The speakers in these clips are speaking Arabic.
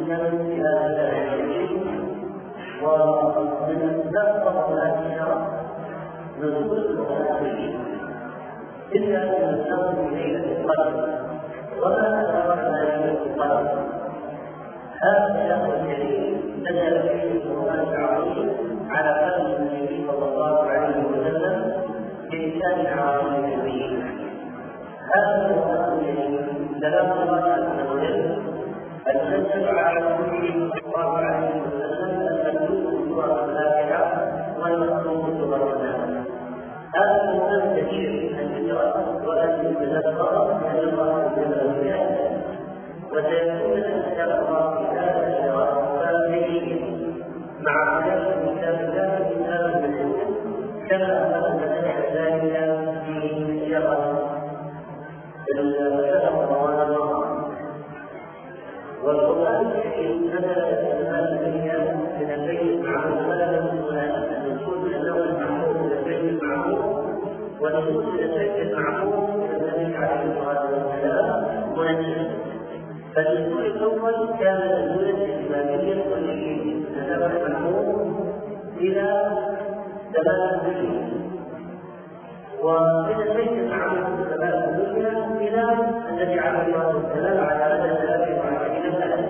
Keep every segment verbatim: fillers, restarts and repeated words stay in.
جدا في هذا الشيء. ومن نقطة الأشياء نزول القرآن إلا أن نستخدم ليلة القدر وما أدراك ما ليلة القدر. هذا الشهر الكريم نزل فيه القرآن العظيم على قلب النبي صلى الله عليه وسلم بلسان عربي مبين. هذا القرآن الكريم كلام الله عز وجل المنزل على النبي صلى الله عليه وسلم المكتوب سورة الفاتحة والمكتوب سورة الناس. هذا القرآن كثير أن يقرأ وأن يتذكر أن الله جل وعلا وسيكون الأشياء الله في هذا الشهر فاهمين مع خلاف كتاب الله كتاب المسلم كما أنزل ذلك في شهر رمضان. والقرآن الكريم نزل الأسماء الدنيا من البيت معه ولم النزول الأول المعمول من البيت معه والنزول البيت المعمول من النبي عليه الصلاة والسلام منزل. فالنزول الأول كان نزولا إسلاميا كليا نزل المعمول إلى ثمان سنين ومن البيت المعمول ثمان الدنيا إلى النبي عليه الصلاة والسلام على مدى ثلاث وعشرين سنة.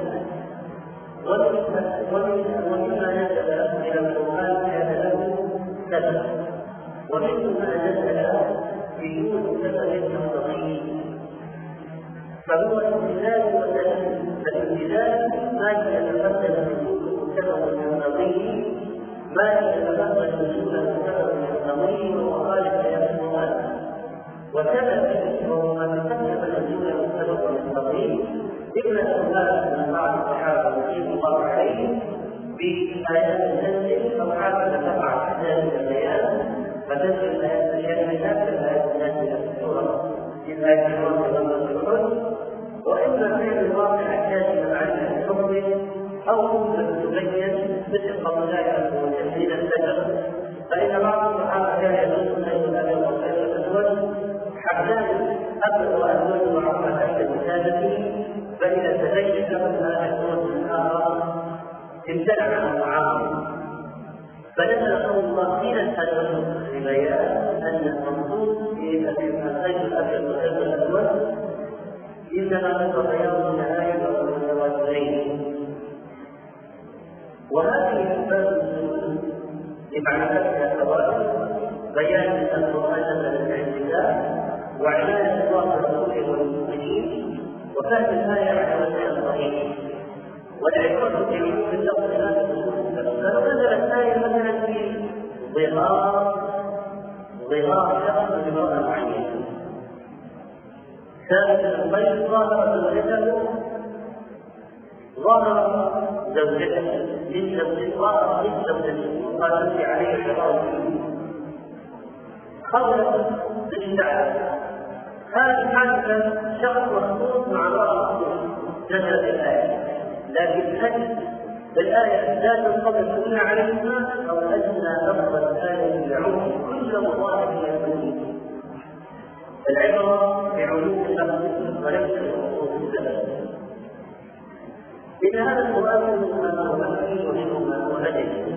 ومما نزل إلى القرآن كان له سبب ومما نزل بدون سبب مستقيم فهو امتثال وسبب. فالامتثال ما يتمثل بوجود سبب مستقيم ما يتمثل بوجود سبب مستقيم ومخالف للقرآن. وسبب وهو ما تقدم نزول السبب المستقيم إما سؤال من بعض الصحابة رضي الله عليهم بآيات النزل أو حاجة تقع في ذلك البيان فتنزل آيات الناس كآيات الناس في السورة في آيات الواقع والمسعود. وإما فعل الواقع الكاشف عن الحكم أو ممكن تبين مثل قضايا وتحليل السجن. فإن بعض الصحابة كان يدرسون أن الأبيض والأبيض الأسود حتى أبد وأسود وعرف تحت مساجده فإذا تبين لهم ما يكون من الآخر امتنع عن الطعام. فنزل قول الله حين الأسود لبيان أن المقصود في الخير الأبيض والأبيض الأسود إنما هو بياض النهاية والمتوازنين. وهذه أسباب النزول لمعرفتها الثوابت بيان أن القرآن نزل من عند الله وعناية الله برسوله والمؤمنين وفهم الآية على وجه الصحيح والعبرة في علوم التفصيلات فلو نزلت آية مثلا في ظهار ظهار شخص بامرأة معينة ثالثا الغير ظاهر زوجته ظاهر زوجته من زوجته ظاهر من زوجته وقال تمشي عليه الحرام خرجت بالشعب. هذه حادثة شخص مخصوص مع امرأة نزلت الآية، لكن هل الآية لا تنطبق إلا عليهما أو أننا لفظ الآية بعموم كل مظاهر يكون؟ العبرة بعلوم اللفظ وليس بخصوص السبب. إن هذا القرآن منهما هو مكي ومنهما هو مدني.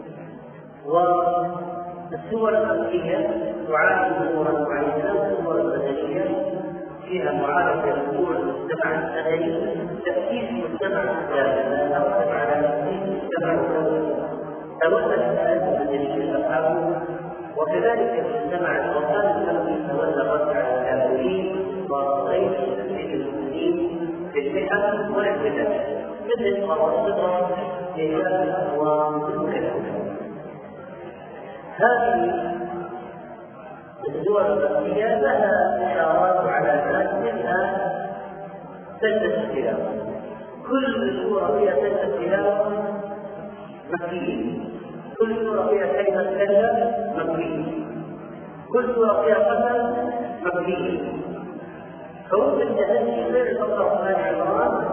والسور المكية تعالج أمورا معينة والسور المدنية فيها معالجة أمور المجتمع المدني تأسيس مجتمع الإسلامي أو على تأسيس مجتمع الدولي تولد الآيات المدنية الأصحاب. وكذلك المجتمع الوطني الذي تولد على الكافرين وغير تأسيس المسلمين في الفئة والاعتدال مثل المتوسطة لهذه الأقوام المكلفة. هذه الدول المكية لها إشارات وعلامات منها سجدة التلاوة. كل سورة فيها سجدة التلاوة مكية، كل سورة فيها كلمة كلا مكية، كل سورة فيها قسم مكية. حروف التهجي غير الفقرة آل عمران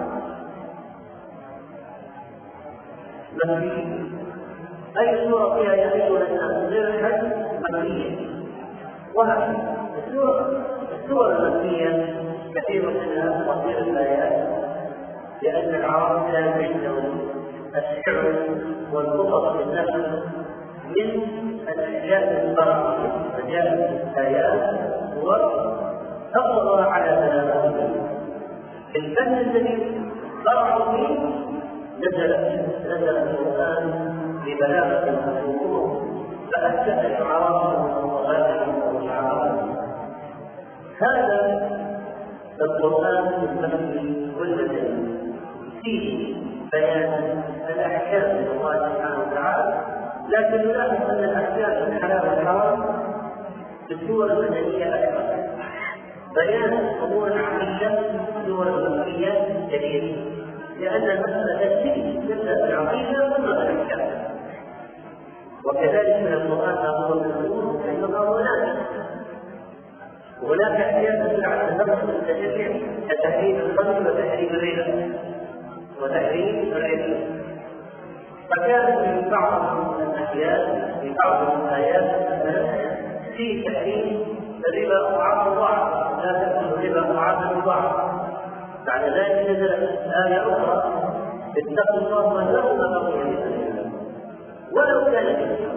مكية. أي سورة فيها يا أيها الناس غير الحج مكية. وهكذا السور السور المكية كثير منها تفسير الآيات لأن العرب كان عندهم الشعر والخطط في النثر من الأشياء الفرعية، فجاءت الآيات وحفظ على بلاغته. الفن الذي فرعوا فيه نزل نزل القرآن ببلاغة الحروف فأسس الشعراء والمغازل والشعراء. هذا القرآن المكي والمدني فيه بيان الأحكام من الله سبحانه وتعالى، لكن نلاحظ أن الأحكام من الحلال والحرام في السور المدنية أكثر، بيان أمور عملية في السور المكية كثير، لأن المسألة تجري تبدأ بالعقيدة ثم بالأحكام. وكذلك من القرآن أمر الأمور أيضا هناك هناك أحياء تدل على النقص المتشرع كتحريم الخمر وتحريم الربا وتحريم الربا، فكان في بعض الأحياء في بعض الآيات في تحريم الربا أضعاف الضعف، لا تأكل الربا أضعاف الضعف. بعد ذلك نزلت آية أخرى اتقوا الله وذروا ما بقي من الربا ولو كان كثيرا.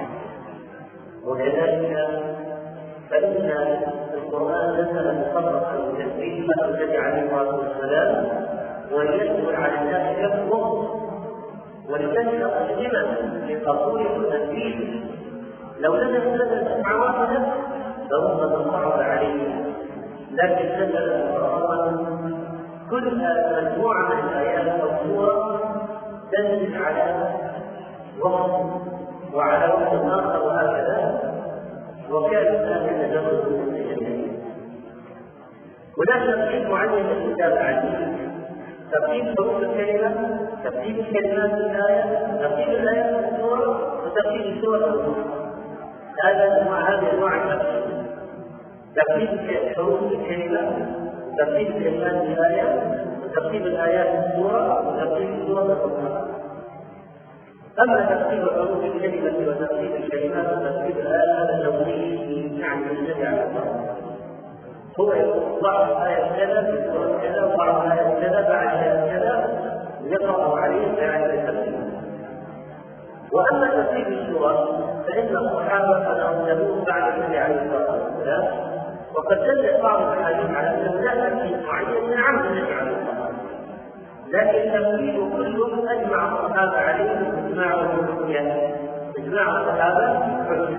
وكذلك فإن القرآن نزل مفرقا بتنزيل النبي عليه الصلاة والسلام وليسهل على الناس كفره ولتنشأ الهمم لقبول التنزيل. لو نزل نزل سبع واحدة لربما صعب عليه، لكن نزل مفرقا كل مجموعة من الآيات أو سورة تنزل على وقت وعلى وقت آخر وهكذا، وكان الناس يتجرد من الجميع. هناك ترتيب معين للمتابعة، ترتيب حروف الكلمة، ترتيب الكلمات في الآية، ترتيب الآيات في السورة، وترتيب السور في السورة. هذا مع هذه أنواع الترتيب: ترتيب حروف الكلمة، ترتيب الكلمات في الآية، وترتيب الآيات في السورة، وترتيب السورة في السورة. أما ترتيب حروف الكلمة وترتيب الكلمات وترتيب الآية هذا توقيف يعني النبي عليه الصلاة والسلام، هو يقول بعض الآية كذا في سورة كذا وبعض الآية كذا بعد آية كذا يقرأ عليه يعني الترتيب. وأما ترتيب السور فإن الصحابة قد أرسلوه بعد النبي عليه الصلاة والسلام، وقد دلت بعض الأحاديث على أنه لا ترتيب معين من عمد النبي عليه الصلاة والسلام، لكن ترتيب كلهم أجمع الصحابة عليه إجماع الحجة، إجماع الصحابة حجة.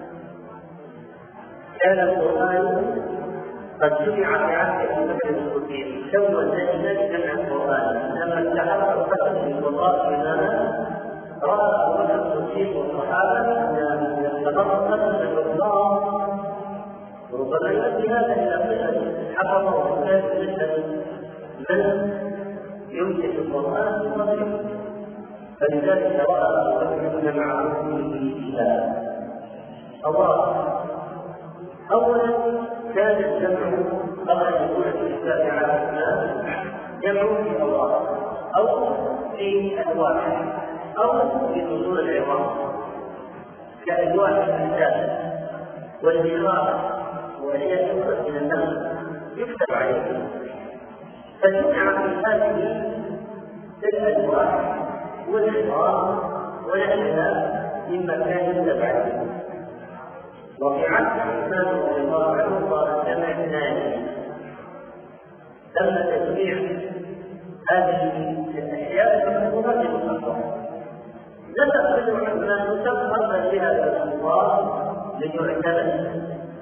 كان القرآن قد جمع في عهد أبي بكر الصديق سوى الناس جمع القرآن، لما استحق القتل في الوظائف إماما رأى أبو بكر الصديق والصحابة أن يتبرأ قتل الوظائف، وربما يؤدي هذا إلى قتل حفظ وكتاب من يمسك القرآن في صدره، فلذلك رأى أبو بكر أن مع رسله إله. الله أولا كان الجمع قبل أن يكون الإسلام على الإسلام جمع في الله أو في ألواح أو في نزول العظام كألواح الإنسان والميراث وأشياء أخرى من الناس يكتب عليه، فجمع في هذه الألواح والعظام والأشياء مما كان يكتب عليه. وفي عهد عثمان رضي الله عنه صار جمع ثاني، تم تجميع هذه الاشياء المذكوره في المصحف. لم يقبل عثمان تم قبل بها الكفار ليعتمد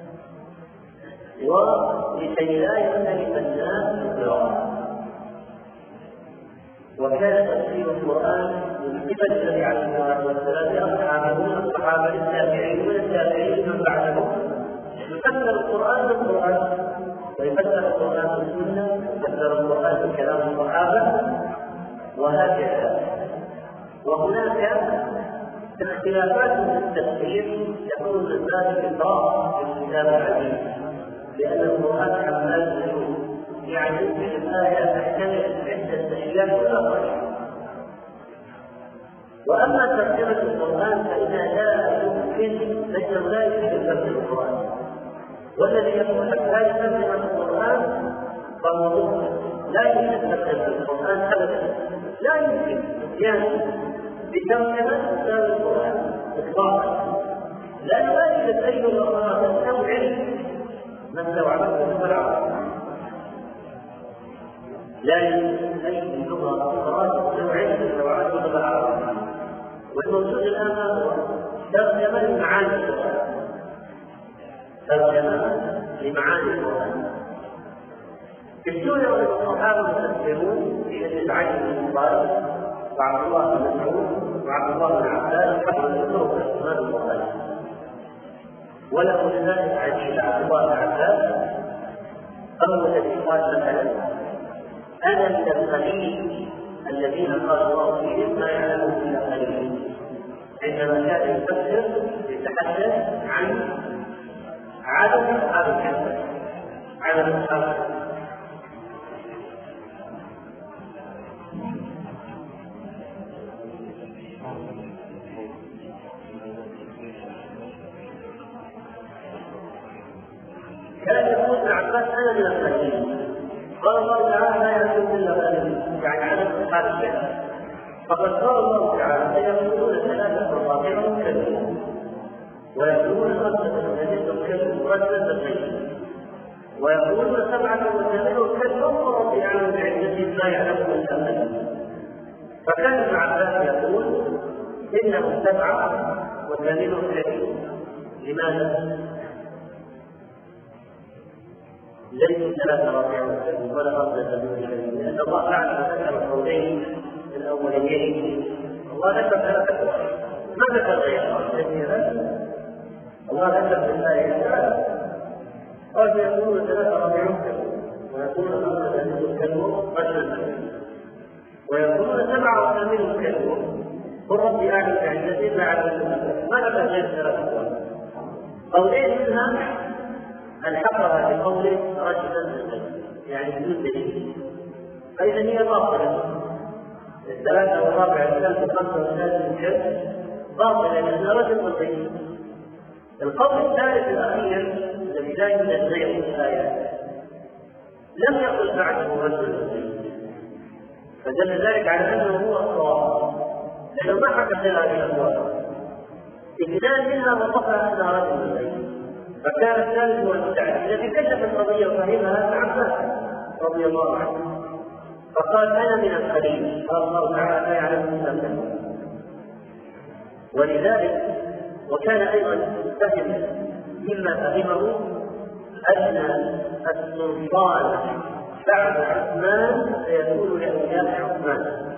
ولكي لا يختلف الناس بالقراءه. وكان تفسير القرآن من قبل النبي عليه الصلاة والسلام لأصحابه من الصحابة للتابعين والتابعين من بعدهم، يفسر القرآن بالقرآن ويفسر القرآن بالسنة ويفسر القرآن بكلام الصحابة وهكذا. وهناك اختلافات في التفسير تكون من باب الإطراء في الكتاب العزيز، لأن القرآن حمال الوجود، يعني يمكن الآية تحتمل عدة أشياء ولا. وأما ترجمة القرآن فإنها لا يمكن أنه لا يمكن ترجمة القرآن، والذي يقول لك لا ترجمة القرآن فهو لا يمكن تفسير القرآن أبدا، لا يمكن يعني بترجمة أستاذ القرآن إطلاقا، لا يؤكد أي لغة تستوعب ما استوعبته في العرب، لا يمكن أي لغة أخرى تستوعب ما استوعبته في العرب. والموجود الآن هو ترجمة لمعاني القرآن، ترجمة لمعاني القرآن. السورة والصحابة المفسرون في أن العين المبارك وعبد الله بن مسعود وعبد الله بن عباس حفظ الطرق الإمام البخاري، وله لذلك حديث عبد الله بن عباس أول الذي قال مثلا: أنا من القليل الذين قال الله فيهم ما يعلمون إلا قليل، عندما كان يفسر يتحدث عن عدد أصحاب الكهف، عدد أصحاب الكهف. كان يقول ابن عباس: أنا من القليل، قال الله تعالى: لا يعلمون إلا قليل، يعني عدد أصحاب الكهف. فقد قال الله تعالى: سيقولون ثلاثة وطاهرهم كذبوا، ويقولون خمسة وثلاثة كذبوا رجلا بخير، ويقولون سبعة وثلاثين كذبوا ورب يعلم بعزته ما يعلمون إلا قليل. فكان ابن عباس يقول: إنهم سبعة وثلاثين كذبوا. لماذا؟ ليس ثلاثة رابعة ولا خمسة وثلاثين، لأن الله تعالى ذكر القولين الأولين، الله ذكر ثلاثة، ما ذكر غيرها. الله ذكر في الآية تعالى: قال يقولون ثلاثة رابعة ويقولون خمسة وثلاثين كذبوا رجلا، ويقولون سبعة وثلاثين كذبوا قل ربي أعلم بعزته ما علمتم، ما ذكر غير ثلاثة. قولين منها الحقها بقوله رجلا، يعني بدون دليل، فإذا هي باطلة. الثلاثة والرابع الثالث والخمسة والسادس والسادس باطلة لأنها رجل وسيد. القول الثالث الأخير الذي لا يوجد غيره في الآيات لم يقل بعده رجل وسيد، فدل ذلك على أنه هو الصواب، لأنه ما حكى هذه الأقوال. اثنان منها وصفها أنها رجل وسيد، فكان الثالث هو المتعدد الذي كشف القضية وفهمها ابن عباس رضي الله عنه، فقال: أنا من القليل، قال الله تعالى: لا يعلم إلا الله. ولذلك وكان أيضا فهم مما فهمه أن السلطان بعد عثمان سيكون لأولياء عثمان،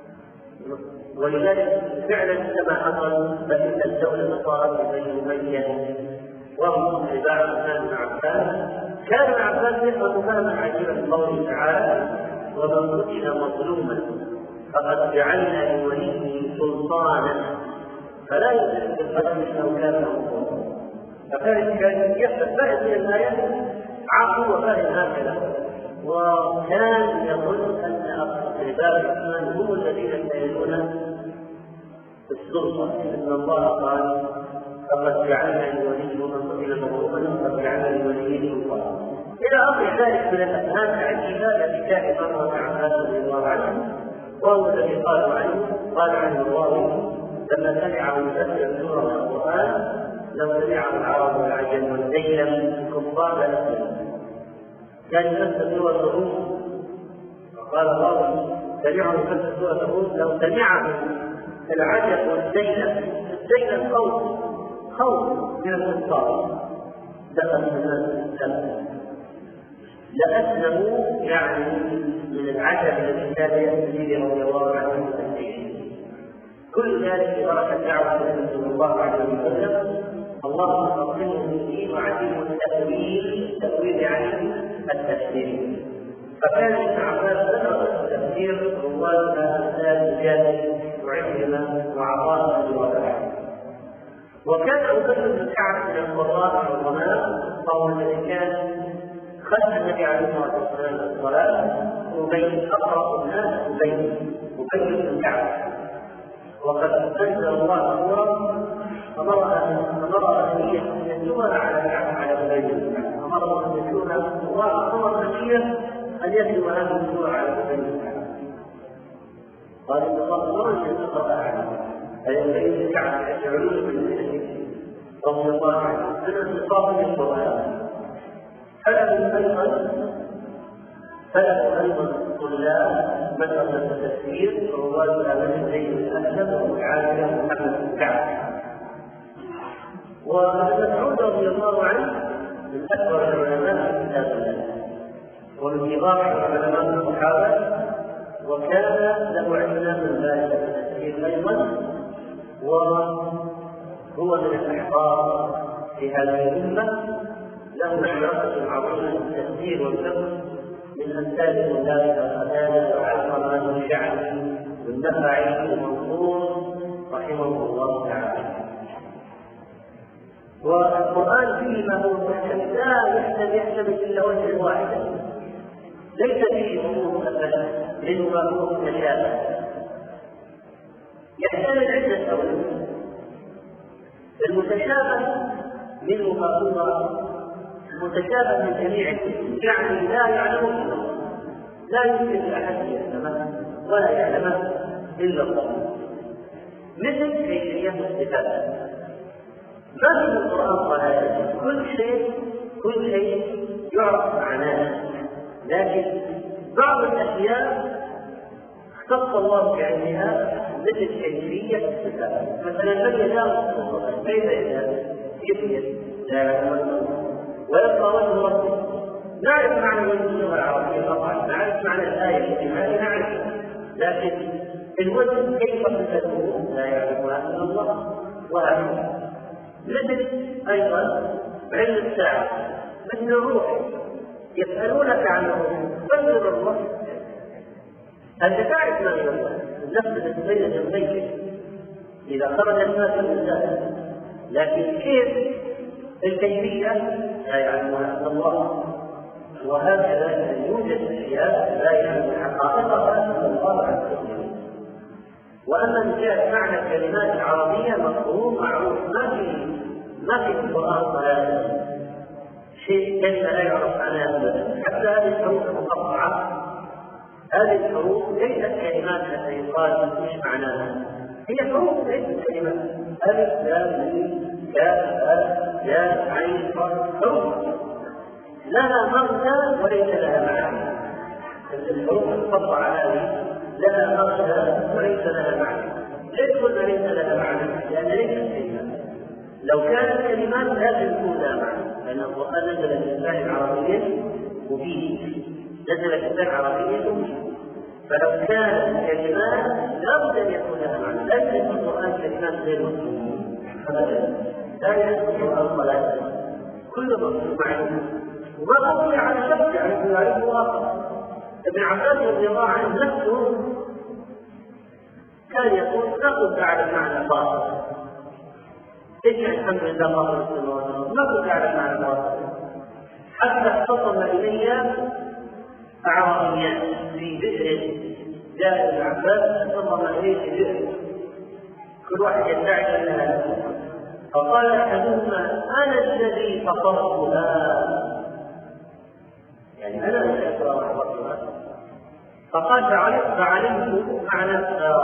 ولذلك فعلا كما حصل فإن الدولة صارت بني أمية وهم اتباع عثمان بن عفان. كان ابن عباس يفهم فهما عجيبا في قوله تعالى: ومن قتل مظلوما فقد جعلنا لوليه سلطانا فلا يدرك بالقدم انه كان مظلوما. فكان يحدث فهم من الايات عقل وفهم هكذا، وكان يظن ان اتباع عثمان هم الذين يستهلون السلطه، ان الله قال: فقد جعلنا لوليه من قتل مظلوما فقد جعلنا لوليه سلطانا، الى اخر ذلك من الافهام العجيبه التي كان امام ابن عباس رضي الله عنه، وهو الذي قال عنه قال عنه الله لما سمعه يفسر سوره من القران: لو سمعه العرب والعجم والديلم الكفار لاسلموا. كان يفسر سوره الروم وقال الله سمعه يفسر سوره الروم: لو سمعه العجم والديلم، الديلم خوف خوف من الكفار دخل من الاسلام لأسلموا، يعني من العجب الذي كان يأتي رضي الله عنه المسلمين. كل ذلك ببركة دعوة النبي صلى الله عليه وسلم: اللهم فقهه في الدين وعلمه التأويل، التأويل يعني التفسير. فكان ابن عباس ذكر التفسير رواد الأستاذ مجاهد وعكرمة وعطاء بن رباح. وكان أبو بكر بن كعب من القراء العظماء، وهو الذي كان خلف النبي عليه الصلاه والسلام الصلاه، وبين اقرا الناس وبين ابي بن كعب. وقد انزل الله سوره امر ان يتلوها على كعب على ابي بن كعب، امر ان يتلوها الله امر كثير أن يتلو هذه السورة على سبيل المثال. قال إن الله أمر أن تقرأ عليه أي الذي كعب يشعرون بالمسلمين رضي الله عنه أن تصاب بالقرآن. فله أيضا فله أيضا طلاب مدرسة التفسير رواد أبي زيد الأسلم والعالم محمد بن كعب. وابن مسعود رضي الله عنه من أكبر العلماء في كتاب الله ومن إيضاح علماء الصحابة، وكان له علم من ذلك التفسير أيضا، وهو من الأحبار في هذه الأمة، له معرفة عظيمة بالتفسير والفقه من أمثال ذلك القتادة وعلقمة والشعبي والنخعي ومنصور رحمه الله تعالى. والقرآن فيه ما هو محكم لا يحتمل إلا وجه واحد، ليس فيه نصوص أبدا منه ما هو متشابه، يحتمل عدة أوجه. المتشابه منه ما هو متشابه من جميع الكتب، يعني لا يعلمه لا يمكن لأحد يفهمه ولا يعلمه إلا الله، مثل كيفية الصفات. ما في القرآن قال كل شيء كل شيء يعرف معناه، لكن بعض الأشياء اختص الله بعلمها مثل كيفية الصفات. مثلا من يداه كيف يداه كيف لا يعلم، ويبقى وجه ربه نعرف معنى اللغة العربية طبعا، نعرف معنى الآية التي نعرف، لكن الوجه كيف صفته لا يعلمها إلا الله. وهكذا مثل أيضا علم الساعة مثل الروح، يسألونك عن الروح قل الروح، أنت تعرف ما هي الروح، النفس بين جنبيك إذا خرج الناس من الإنسان، لكن كيف الكيفية لا يعلمها إلا الله. وهكذا يوجد أشياء لا يعلم حقائقها إلا الله عز وجل. وأما من جهة معنى الكلمات العربية مفهوم معروف، ما في ما في القرآن ثلاثة شيء كلمة لا يعرف عنها أبدا. حتى هذه الحروف المقطعة، هذه الحروف ليست كلمات حتى يقال مش معناها، هي حروف ليست كلمات. ألف لام ميم كاف ألف ياء عين حروف لها مغزى وليس لها معنى. الحروف المقطعة هذه لها مغزى وليس لها معنى. ليش قلنا ليس لها معنى؟ لأن ليست كلمات. لو كانت كلمات لازم تكون لها معنى، لأن القرآن نزل باللسان العربي مبين، نزل باللسان العربي مبين، فلو كانت كلمات لابد أن يكون لها معنى. لا يوجد في القرآن كلمات غير مفهومة أبدا، لا يوجد في القرآن صلاة كل مفهوم معلوم، وما قضي على شخص يعني يعرفه واقع. ابن عباس رضي الله عنه نفسه كان يقول لا كنت أعلم معنى باطل. إيش الحمد لله الله السماوات ما كنت أعلم معنى باطل، حتى اختصم إلي أعرابيان في بئر، جاء ابن عباس اختصم إليه في بئر كل واحد يدعي أنها، فقال أحدهما أنا الذي فطرتها، يعني أنا الذي فطرتها. فقال فعلمت معنى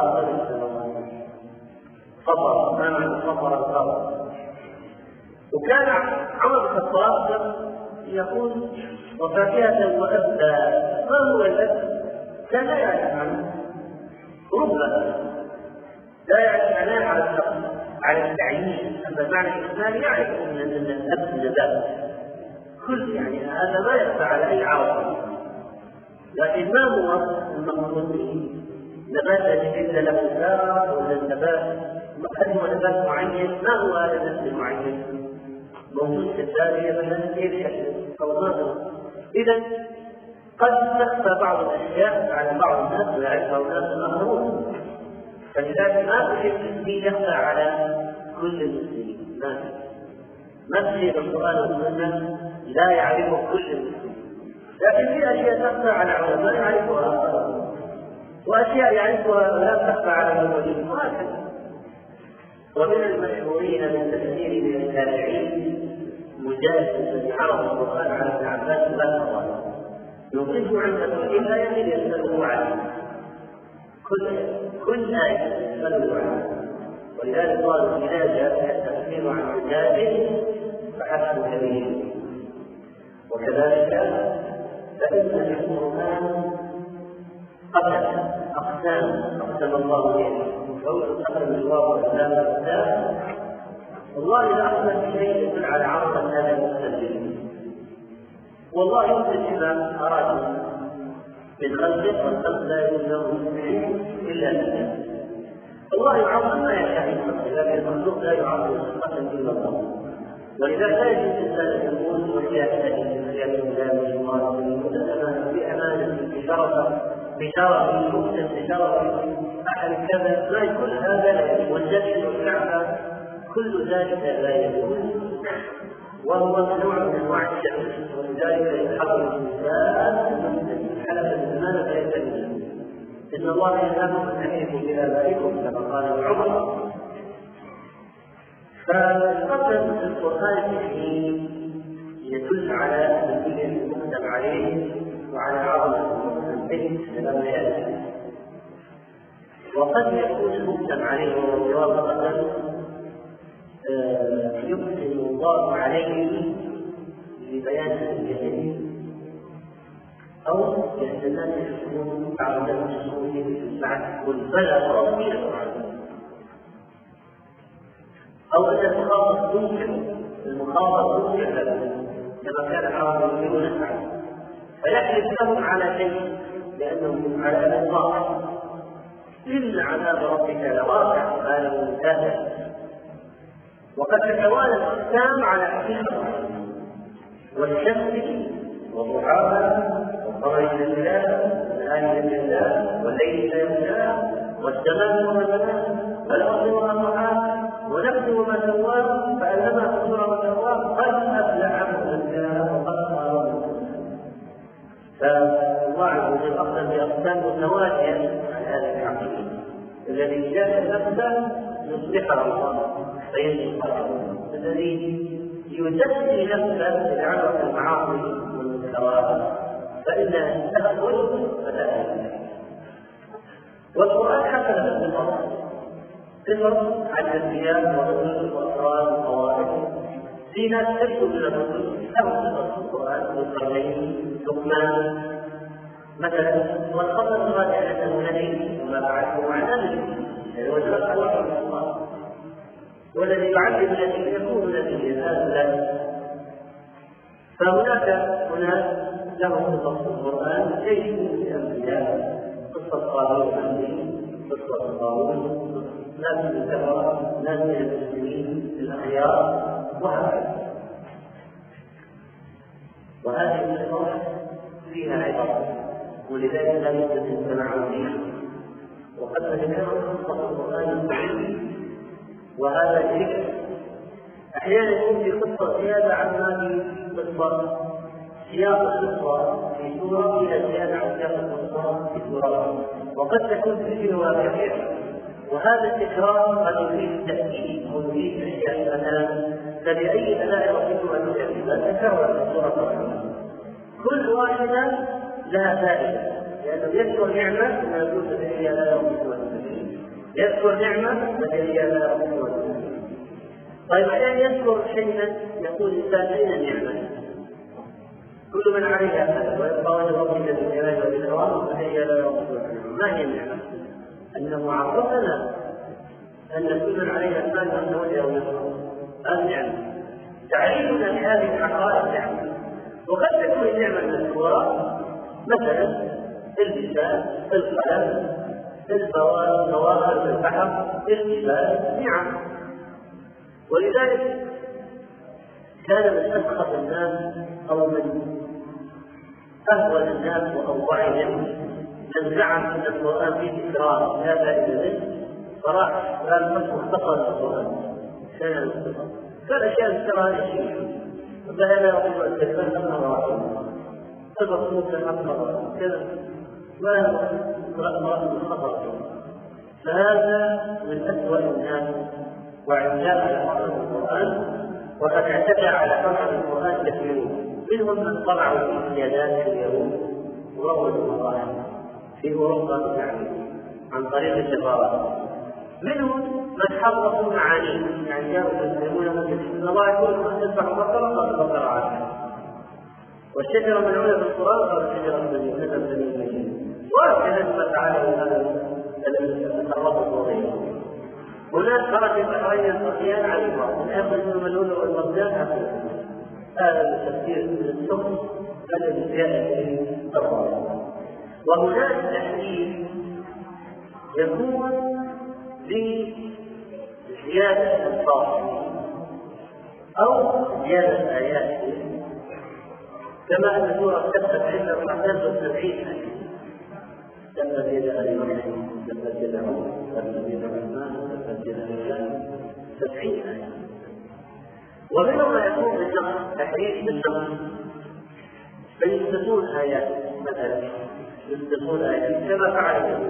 فطر، ما معنى فطر الأرض. وكان عمر بن الخطاب يقول وفاكهة وأبا، ما هو الأب؟ كان لا يعرف عنه، ربما لا يعرف عنه على الشخص على التعيين، أما المعنى الإجمالي يعرف أن الأب نبات كل، يعني هذا ما يخفى على أي عربي. لكن ما هو المقصود به؟ نبات الذي له ثمار ولا النبات هل هو نبات معين؟ ما هو هذا النبات المعين؟ موجود في الثانية مثلا كيف أو ما. إذا قد تخفى بعض الأشياء على بعض الناس ويعرفها الناس الآخرون، فلذلك ما في شيء يخفى على كل المسلمين. ما في ما في القرآن والسنة لا يعرفه كل المسلمين، لكن في أشياء تخفى على علماء يعرفها آخرون، وأشياء يعرفها لا تخفى على المسلمين، وهكذا. ومن المشهورين من تفسير من التابعين مجاهد الذي عرض القرآن على ابن عباس ثلاث مرات، يوقف عند كل آية يسأله عنها، كل كل آية يسأله عنها. ولذلك قال إذا جاء التخبير عن عباده فحسبك به. وكذلك فإن القرآن قتل أقسام أقسم الله به، فوق قسم الواو واللام والتاء. والله إذا أقسم بشيء يدل على عظمة هذا المقسم، والله يمكن إذا أراد من خلقه والخلق لا يكون له إلا بالله. الله يعظم ما يشاء من خلقه، لكن المخلوق لا يعظم خلقه إلا الله. ولذا لا يجوز الإنسان أن يقول وحياة وحياة الله والمسلمين بأمانة بشرف بشرف المقسم بشرف أحد كذا، لا يكون هذا لا يجوز. والجد والكعبة كل ذلك لا يجوز، وهو نوع من انواع الشرك. ولذلك يحرم الانسان حلف الزمان فيتكلم ان الله ينهاكم ان تحلفوا بآبائكم كما قال عمر. فالقسم في القرآن الكريم يدل على أهمية المقسم عليه وعلى عظمة المقسم به كما يأتي. وقد يكون المقسم عليه وهو جواب قسم يقسم الله عليه لبيان أهميته، أو يحتمل يكون بعض الشهود في البعث والبلاغ ربي القرآن، أو أن المخاطب ممكن المخاطب ممكن كما كان العرب يقولون عنه، فيحلف لهم على شيء لأنهم على الإطلاق إن عذاب ربك لواقع قالوا منتهى. وقد تتوالى الأقسام على حقيقة والشمس وضحاها والقمر إذا تلاها والنهار إذا جلاها والليل إذا يغشاها والسماء وما بناها والأرض وما طحاها ونفس وما سواها فألهمها فجورها وتقواها قد أفلح من زكاها وقد خاب من دساها. فالله عز وجل أقسم بأقسام متوالية عن هذه الحقيقة الذي جاء نفسه يصلحها الله فيجب الذي يجسد نفسه لعبر المعاصي والمنكرات فإنها تأخذ فلا تأخذ. والقرآن حكى بالقصص قصص عن الأنبياء والرسل وأسرار وقواعد. في ناس تكتب من الرسل أو قصص القرآن والقرنين لقمان مثلا، والقصص راجع أنه نبي وما بعده مع نبي وجدت الله الله، والذي يعلم الذي يكون نبيا هذا. فهناك هناك له قصص القرآن ليس من الأنبياء، قصة قارون قصة قارون ناس من الكفرة ناس من المسلمين الأخيار وهكذا. وهذه القصص فيها عبر ولذلك لا يوجد السماع فيها. وقد ذكرنا قصة القرآن الكريم وهذا ذكر أحيانا يكون في قصة زيادة عما في قصة سياق القصة في سورة إلى زيادة عن سياق القصة في سورة، وقد تكون تشبهها كثيرا. وهذا التكرار قد يفيد التأكيد أو يفيد أشياء مثلا فبأي آلاء ربكما تكذبان تكرر في سورة كل واحدة لها فائدة، لأنه يذكر نعمة ما يقول فبأي آلاء ربكما تكذبان، يذكر نعمة فبأي آلاء ربكما تكذبان. طيب أحيانا يذكر شيئا يقول الإنسان أين النعمة؟ كل من عليها فعل ويبقى وجه ربك بالجلال والإكرام فبأي آلاء ربكما تكذبان. ما هي النعمة؟ أنه عرفنا أن كل من عليها فعل أن وجهه ويكرم النعمة، تعريفنا لهذه الحقائق نعمة. وقد تكون النعمة المذكورة مثلا اللسان القلم البواخر في البحر الجبال نعم. ولذلك كان من أسخط الناس أو من أهون الناس وأوضعهم من زعم أن القرآن فيه تكرار لا فائدة منه، فراح قال مختصر القرآن كان المختصر فالأشياء التكرار شيء فهذا يقول التكرار أمر رحمه سبق موسى أكبر كذا ما قرأت الخطر. فهذا من أسوأ الناس وعندها على حفظ القرآن، وقد اعتدى على حفظ القرآن كثيرون منهم من طلعوا في سيادات اليهود وأول المراحل في أوروبا يعني عن طريق السفارات، منهم من حققوا معانيه، يعني جاءوا يسلمون مسلمين الله يقول من تذبح بقرة قد بقرة عنها، والشجرة ملعونة في القرآن قال الشجرة ملعونة في المدينة، وهكذا ما فعله هذا التخرص الوظيفي. هناك خرج البحرين الصحيان عن الله ويأخذ من الملعون والمرجان هكذا. هذا التفسير السخن الذي جاء به القرآن. وهناك تحديث يكون بزيادة الفاظ أو زيادة آيات، كما أن سورة تبت عند الرحمن والسبعين تبت يد أبي مريم تبت يد عمر تبت يد الرحمن تبت يد الرحمن سبعين آية. ومنهم ما يكون بالنقص تحريف بالنقص فيثبتون آيات، مثلا يثبتون آيات كما فعل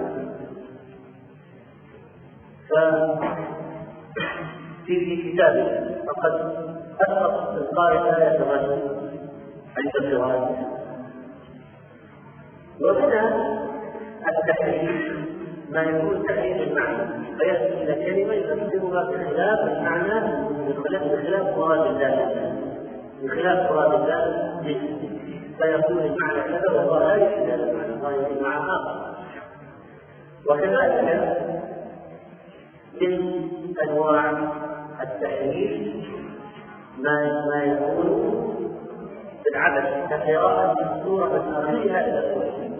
في كتابه فقد أسقط القارئ آية الرجل عند الرواية. ومنها التحريف ما يكون تحريف المعنى فيأتي إلى كلمة يفسرها بخلاف المعنى بخلاف مراد الله بخلاف مراد الله فيكون المعنى كذا والله لا يحتاج المعنى الله يكون معنى آخر. وكذلك من أنواع التحريف ما ما يكون بالعبث كقراءة السورة من آخرها إلى السورة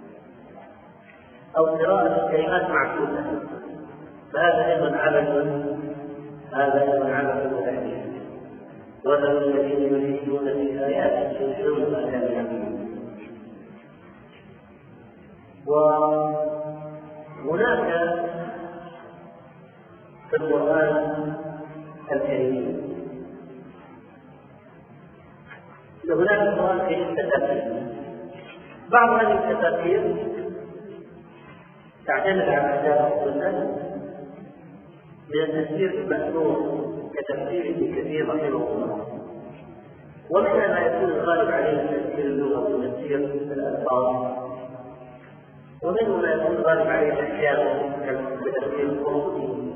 أو قراءة كلمات معكوسة، فهذا أيضا عبث، هذا أيضا عبث وتحريف. وذروا الذين يلحدون في آياته يشركون ما كانوا يعملون. وهناك في القرآن الكريم هناك القرآن الكريم تتبع بعض هذه التفاسير تعتمد على كتاب السنة من التفسير المأثور كتفسير ابن كثير رحمه الله، ومنها ما يكون الغالب عليه تفسير اللغة وتفسير الألفاظ، ومنه ما يكون الغالب عليه الأحكام كتفسير القرآن،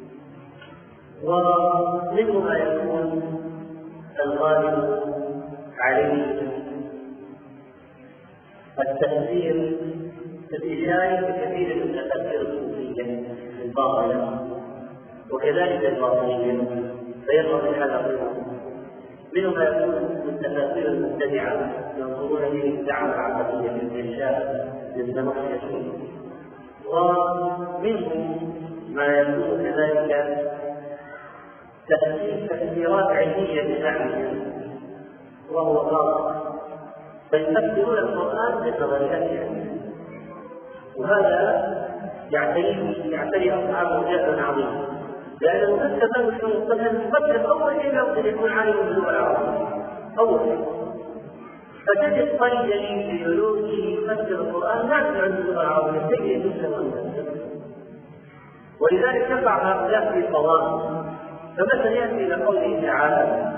ومنه ما يكون الغالب عليه التفسير الإشاري بكثير من التفسير الصوفية الباطلة وكذلك الباطنية فيظهر هذا القسم. منه ما يكون من تفاسير المبتدعة ينظرون به الدعوة العقدية في الإنشاء للزمخشري، ومنه ما يكون كذلك تفسير تفسيرات علمية بزعمهم وهو غلط، فيفسرون القرآن بالنظريات العلمية، وهذا يعتري يعتري أصحابه جهلا عظيما، لأنه كتب المستقبل يفكر أول شيء لابد يكون عالم باللغة العربية أول شيء، فتجد طريق جليل في علومه يفسر القرآن لا يعرف اللغة العربية تجد مسلما، ولذلك يقع هؤلاء في الفضاء. فمثلا يأتي إلى قوله تعالى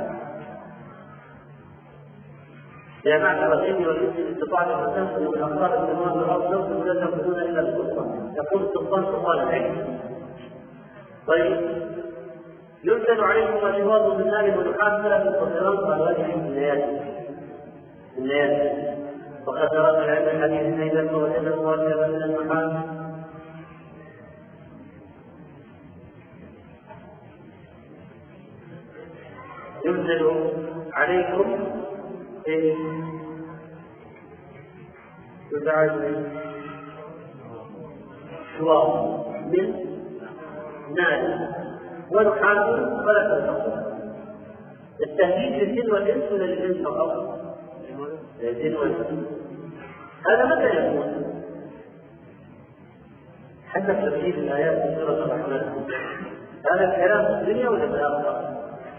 يا معشر الجن والإنس إن استطعتم أن تنفذوا من أقطار السماوات والأرض تنفذوا لا تنفذون إلا بالسلطان، يقول السلطان سلطان العلم. طيب يرسل عليكم أشواط من نار ونحاس فلا تنتصران قال هذه النيات النيات وقد درس العلم الحديث أيضا وجد مواجهة من النحاس. يرسل عليكم إيه تدعي شواط من نار ونحاس فلا تنتصر. التهديد للجن والإنس ولا للإنس فقط؟ للجن والإنس. هذا متى يكون؟ حتى تفسير الآيات في سورة الرحمن هذا الكلام في الدنيا ولا في الآخرة؟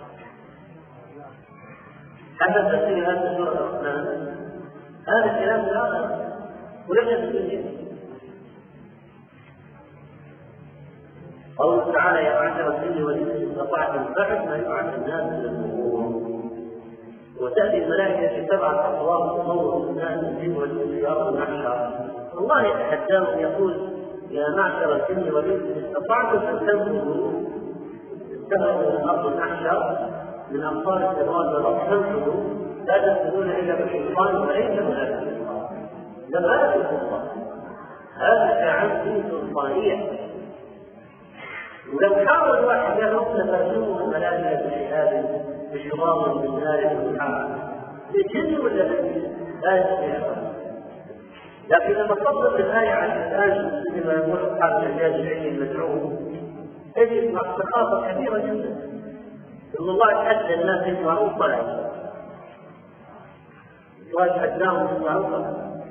حتى تفسير هذه سورة الرحمن هذا الكلام في الآخرة وليس في الدنيا. قوله تعالى يا معشر الجن والإنس إن استطعتم بعد ما يبعث الناس من القبور. وتأتي الملائكة سبعة أصوات تصور الناس الجن والإنس في أرض المحشر، الله يتحداهم يقول يا معشر الجن والإنس استطعتم أن تنفذوا تذهبوا من أرض المحشر من أمصار السماوات والأرض تنفذوا لا تنفذون إلا بالسلطان وليس بهذا السلطان. لم هذا السلطان هذا كعبد سلطانية. ولو حاول واحد يهرب لترجمه الملائكة بشهاد بشراب من نار وسحاب الجن ولا لا يستطيع. لكن لما تطبق الآية على الآن مثل ما يقول أصحاب المجال العلمي المدعوم تجد مع ثقافة كبيرة جدا. إن الله يتحدى الناس يسمعون طلع ويتحداهم يسمعون طلع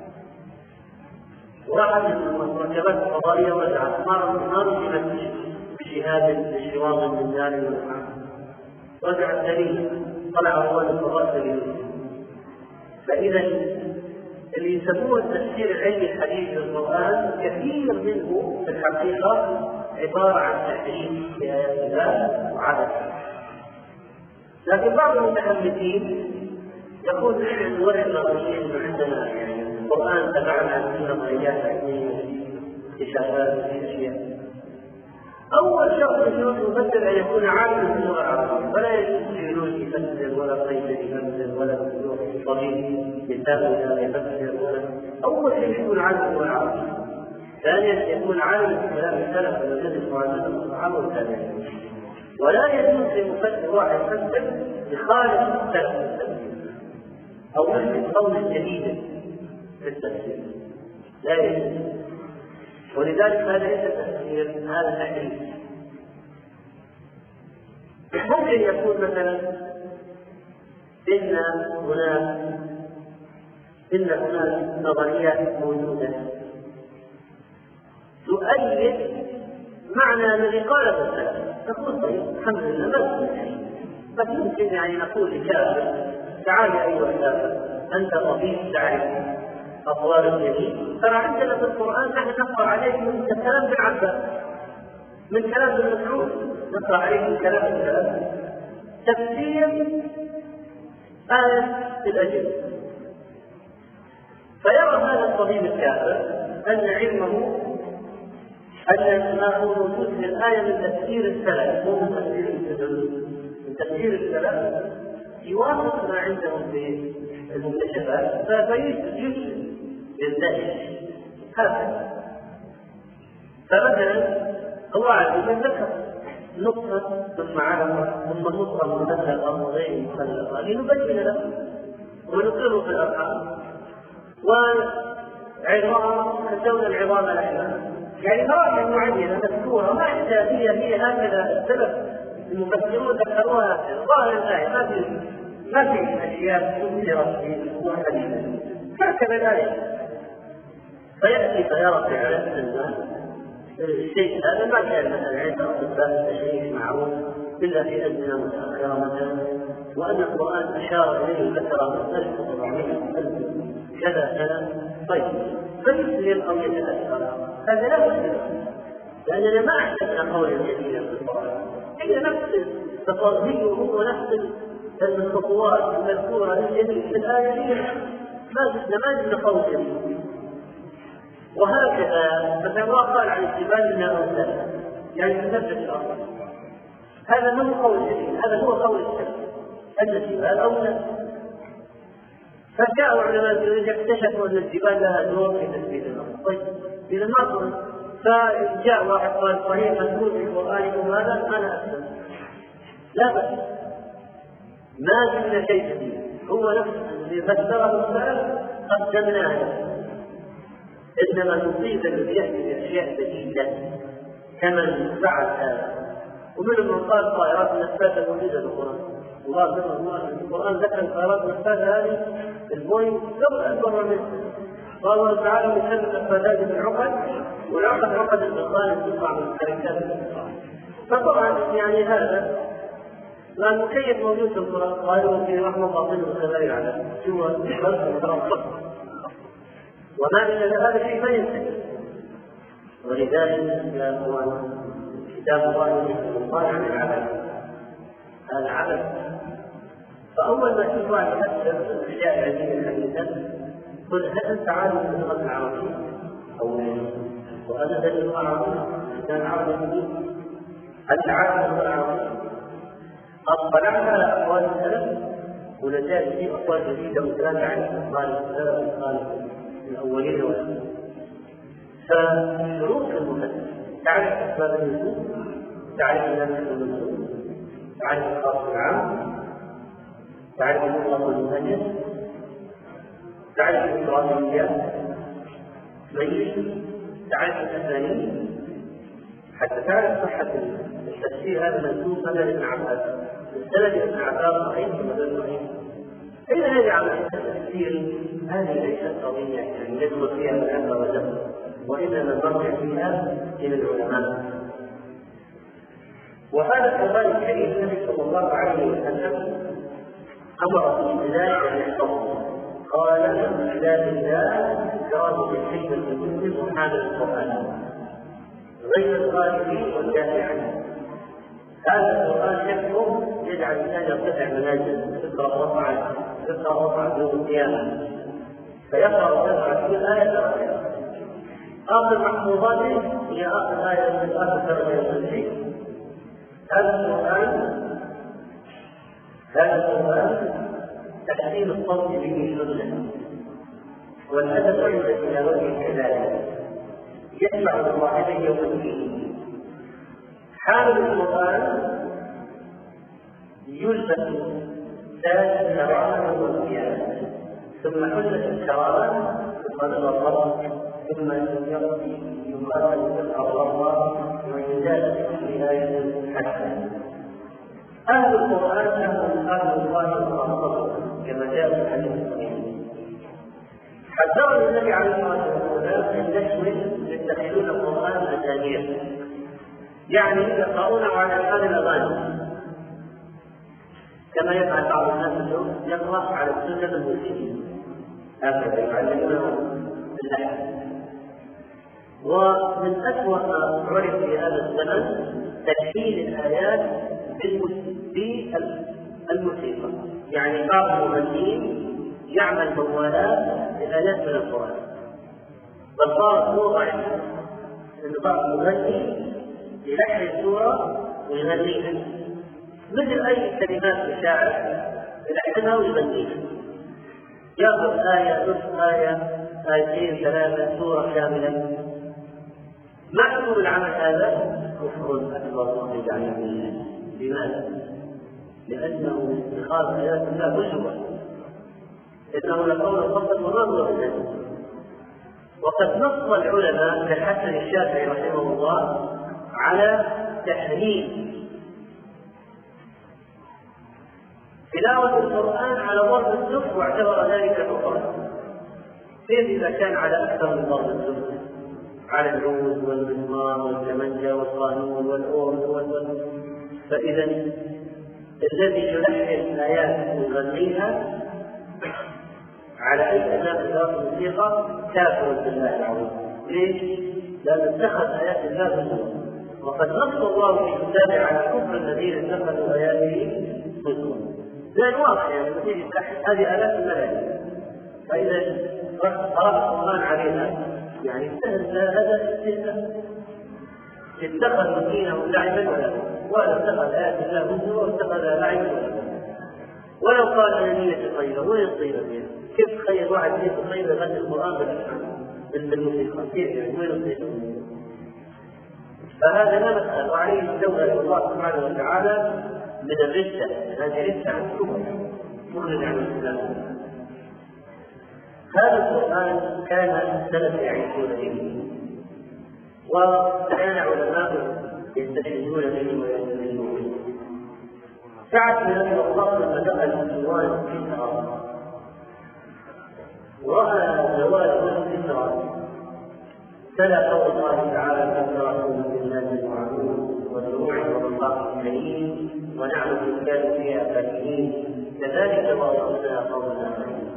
واحد من المركبات الفضائية رجعت ما رجعت بشهاد بشراب من نار وسحاب رجع الدليل طلع أول الفضاء دليل. فإذا اللي يسموه التفسير العلمي الحديث للقرآن كثير منه في الحقيقة عبارة عن تحريف لآيات الله وعدد. لكن بعض المتحدثين يقول نحن نوري النظريين اللي عندنا يعني القرآن تبعنا في نظريات علمية اكتشافات في أشياء. أول شرط في المفسر أن يكون عالما باللغة العربية، فلا يجوز جيولوج يفسر ولا قيد يفسر ولا طبيب يتابع يفسر ولا. أول شيء يكون عالم باللغة العربية. ثانيا يكون عالم بكلام السلف الذين يفعلون الصحابة والتابعين. ولا يجوز لمفسر واحد يفسر بخالف السلف أو يحدث قولا جديدا في التفسير، لا يجوز. ولذلك هذا ليس تفسير، هذا تحريف. ممكن يكون مثلا إن هناك إن هناك نظريات موجودة تؤيد معنى الذي قاله السلف، نقول طيب الحمد لله بس بس يمكن يعني نقول لكافر تعال أيها الكافر أنت طبيب تعرف أطوار الجميع، ترى عندنا في القرآن نحن نقرأ عليك من كلام ابن عباس من كلام ابن مسعود نقرأ عليك من كلام ابن تفسير آية الأجل. فيرى هذا الطبيب الكافر أن علمه أن ما هو موجود في الآية من تفسير السلف مو من تفسير المتدلل. من تفسير السلف يوافق ما عندهم في المكتشفات فيجب يندهش هذا. فمثلا الله عز وجل ذكر نقطة ثم علقة ثم نقطة ممثلة وغير مخلقة لنبين له ونقر في الأرحام وعظام كسونا العظام لحما، يعني مراحل معينة مذكورة ما عندها هي هي هكذا السبب المفسرون ذكروها هكذا ظاهر الآية ما في ما في أشياء تذكرت في وحديثة هكذا ذلك. فيأتي فيرى في علم الشيء هذا ما كان مثلا عند أطباء التشريح معروف إلا في أزمنة متأخرة مثلا، وأن القرآن أشار إليه ذكر من ألف وسبعمائة ألف كذا كذا. طيب فيسلم أو يتأثر هذا لا يسلم، لأننا ما أحدثنا قولا جديدا في القرآن، هي نفس تفاصيله ونفس الخطوات المذكورة للجديد في الآية ما زدنا ما زدنا قول جديد. وهكذا مثلا الله قال عن الجبال انها اوتاد يعني تثبت الارض، هذا مو قول جديد، هذا هو قول السلف ان الجبال اوتاد. فجاءوا علماء الجيولوجيا اكتشفوا ان الجبال لها دور في تثبيت الارض. طيب اذا ما قلت فجاء واحد قال صحيح مذكور في القران وهذا انا اسلم لا بس ما جبنا شيء جديد، هو نفس اللي فسره السلف قدمناه. إنما نصيب الذي يأتي بأشياء جديدة كمن فعل هذا. ومنهم من قال طائرات النفاثة موجودة في القرآن، الله سبحانه في القرآن ذكر الطائرات النفاثة هذه البوينغ قبل أن تمر منه. قال الله تعالى مثل النفاثات بالعقد والعقد عقد الدخان تطلع من الحركات الأخرى. فطبعا يعني هذا لأن كيف موجود في القرآن قالوا في رحمة باطنه الخبائر على شو الحرب وما إلا هذا الشيء ما ينتهي. ولذلك يا أخوان كتاب الله يقول عن العبث، هذا عبث فأول ما تشوف واحد يفسر الأشياء العلمية الحديثة قل هل أنت عالم باللغة العربية؟ أو وهذا دليل اللغة العربية كان عربي هل تعالم باللغة العربية؟ اطلعنا على أقوال السلف ولذلك في أقوال جديدة وثلاثة عن أقوال السلف وأقوال الأولين والآخرين. فشروط المفسر تعرف أسباب النزول، تعرف مناسك النزول، تعرف الخاص العام، تعرف المطلق والمقيد، تعرف الإفراديات، ميت، تعرف الأسانيد، حتى تعرف صحة التفسير. هذا منسوب مثلا ابن عباس، السند ابن عباس صحيح ولا صحيح؟ أين هذه عملية التفسير؟ هذه ليست قضية يعني يدخل فيها الأب والجد، وإنما نرجع فيها إلى العلماء. وهذا القرآن الكريم النبي صلى الله عليه وسلم أمر في ذلك أن يحفظه، قال من عباد الله جراد بالحكمة المسلم سبحانه القرآن غير الغالبين والدافع عنه. هذا القرآن يحفظ يجعل الإنسان يرتفع منازل، يقرأ رفعا يقرأ رفعا يوم القيامة، فيقرأ رفعا في آية درجة. آخر محفوظاته هي آخر آية من آخر درجة التنزيل. هذا القرآن هذا القرآن تحسين الصوت به سنة، والأدب عند تلاوته كذلك يدفع بالراحلين يوم الدين. حامل القرآن يلبس تاج الكرامة يوم القيامة، ثم حلة الكرامة ثم الغضب، ثم يقضي يقاتل الأرض ويزال في آية حسنة. أهل القرآن أهل أهل الله وخاصته كما جاء في الحديث الصحيح. حذر النبي عليه الصلاة والسلام من نشوة يتخذون القرآن أسانيد، يعني يقرؤونه على حال الأغاني كما يفعل بعض الناس اليوم، يقرأ على السنة الموسيقية هكذا يعلمونه اللحن. ومن أسوأ ما عرف في هذا الزمن تشكيل الآيات بالموسيقى، يعني بعض المغنيين يعمل موالات لآيات من القرآن، بل صارت موضة أن بعض المغني يلحن السورة ويغنيها مثل أي كلمات الشاعر يلحنها ويغنيها، يأخذ آية نصف آية آيتين ثلاثة سورة كاملة. ما حكم العمل هذا؟ كفر أكبر بدعة بالله. لماذا؟ لأنه اتخاذ آيات الله هزوا، إنه لقول فقط وما هو بذلك. وقد نص العلماء كالحسن الشافعي رحمه الله على تحريم تلاوة القرآن على ضرب الدف، واعتبر ذلك كفرا. كيف إذا كان على أكثر من ضرب الدف؟ على العود والمزمار والكمنجة والقانون والأورد والبل. فإذا الذي يلحن آيات ويغنيها على أي أساس تلاوة الموسيقى كافر بالله العظيم. ليش؟ لأن اتخذ آيات الله هزوا، وقد نص الله في كتابه على كفر الذين اتخذوا آياته هزوا. زي الواقع يعني هذه آلاف الملايين، فإذا قرأ القرآن عليها يعني هذا استثناء. اتخذوا دينهم لعبا ولا اتخذ آيات الله هزوا واتخذ لعبا، ولو قال أنا نية طيبة وين الطيبة فيها؟ كيف تخيل واحد نية طيبة يغني القرآن بالموسيقى؟ كيف يعني وين الطيبة؟ فهذا لا مسألة، وعليه الدولة الله سبحانه وتعالى من الردة، هذه ردة عن الكفر مخرج عن الإسلام. هذا القرآن كان السلف يعيشون به، وكان علماء يستشهدون به ويستدلون به. سعد بن أبي وقاص لما دخل ديوان كسرى ورأى زوال كسرى تلا قول الله تعالى فاسترحوا بالناس المعروف والدروع والله الكريم ونعم الإنسان فيها فاكهين كذلك وأرسلنا قوما آخرين.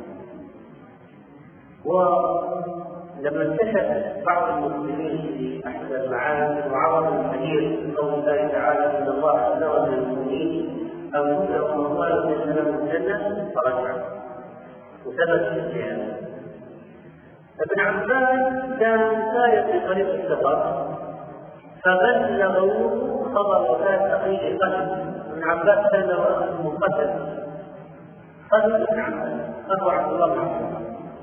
ولما انتشر بعض المسلمين في أحسن المعاني وعرض الحديث قول الله تعالى إن الله أبلغ من المؤمنين أنفسهم وأموالهم السلام الجنة فرجع وثبت في الجهاد. ابن عباس كان سائر في طريق السفر فبلغوا خبر وفاة أخيه قتل. ابن عباس كان له أخ مقتل قتل ابن عباس أخو عبد الله بن عباس،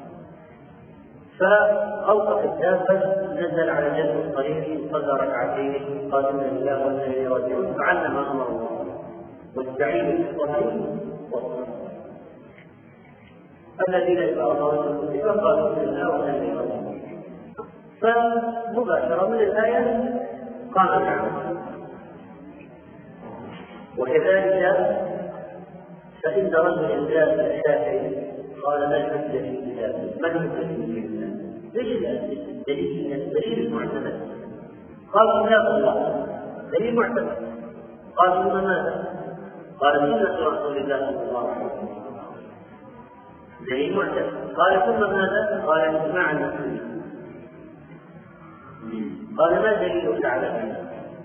فأوقف الدابة نزل على جنب الطريق صلى ركعتين قال إنا لله وإنا إليه راجعون فعل ما أمر الله واستعينوا بالصبر والصلاة الذين إذا أصابتهم مصيبة قالوا إنا لله وإنا إليه راجعون. فمباشرة من الآية قام العمل. وكذلك فإن رجل جاء الشافعي قال ما الحجة في الكتاب؟ ما الحجة في الكتاب؟ ليش الدليل؟ الدليل المعتمد. قال كتاب الله دليل معتمد. قال ثم ماذا؟ قال سنة رسول الله صلى الله عليه وسلم دليل معتمد. قال ثم ماذا؟ قال اجماع المسلمين. قال ما دليل تعالى؟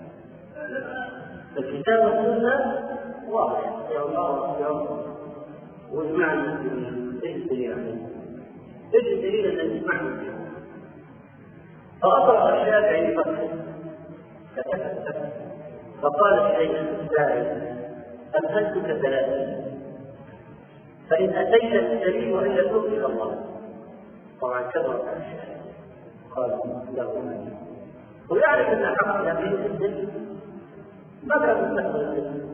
الكتاب والسنة واضح يا الله يا الله واجماع المسلمين. ايش الدليل عليه؟ ايش الدليل ان الاجماع المسلمين؟ فاطرق الشافعي فقه فقال الشيخ السائل امهلتك ثلاثه فان اتيت الدليل والا تؤمن الى الله. طبعا كبر الشافعي قال له ويعرف ان حق الامين الدليل ما كان مستقبل.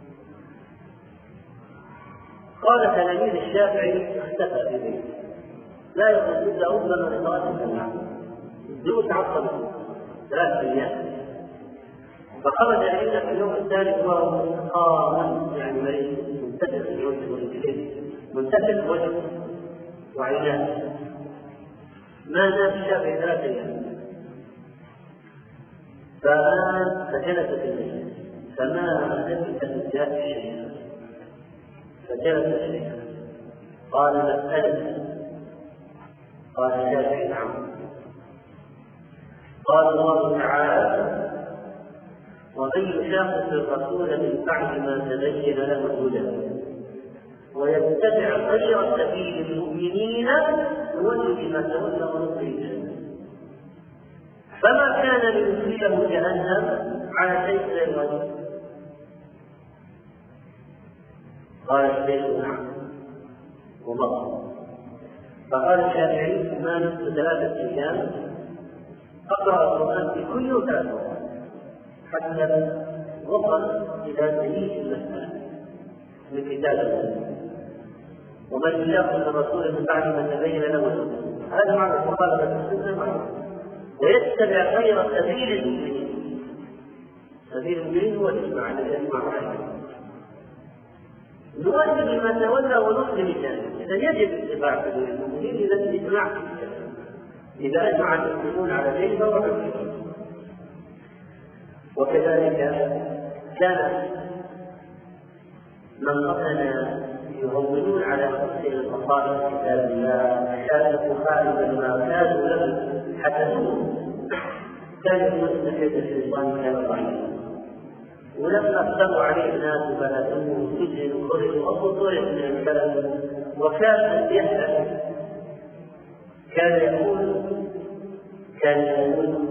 قال تلاميذ الشافعي اختفى في بيته لا يخرج الا ربما لصلاه الجماعه بدون تعطل ثلاث ايام. فخرج الينا في اليوم الثالث وهو قاما يعني مريض منتفخ في وجهه ورجليه منتفخ وجهه وعيناه ما نام الشافعي ثلاث ايام. فجلس في المسجد فما لبث ان جاء الشيخ فجلس الشيخ قال مسألة. قال الشافعي نعم. قال الله تعالى ومن يشاقق الرسول من بعد ما تبين له الهدى ويتبع غير سبيل المؤمنين نوله ما تولى ونصره جهنم فما كان ليدخله جهنم على شيء غير الوجه. قال الشيخ نعم ومضى. فقال الشافعي ما نصف ثلاثة أيام أقرأ القرآن في كل يوم ثلاثة حتى وصل إلى دليل المسألة من كتاب الله ومن يشاقق الرسول من بعد ما تبين له الهدى. هذا معنى مخالفة السنة معه ويتبع غير سبيل المؤمنين. سبيل المؤمنين هو الإجماع الذي يجمع عليه نؤدي ما تولى ونصر الجنة. إذا يجب اتباع سبيل المؤمنين إذا الإجماع إذا أجمع المسلمون على شيء فهو حجة. وكذلك كان من قبلنا يهونون على تفسير القصائد كتاب الله شاهدوا خالدا ما كانوا له حسدوه كان يقول سيد الشيطان كان ضعيفا ولما اقتروا عليه الناس فهدوه سجن خرجوا وطرق من الكلام وكان يسأل كان يقول كان يقول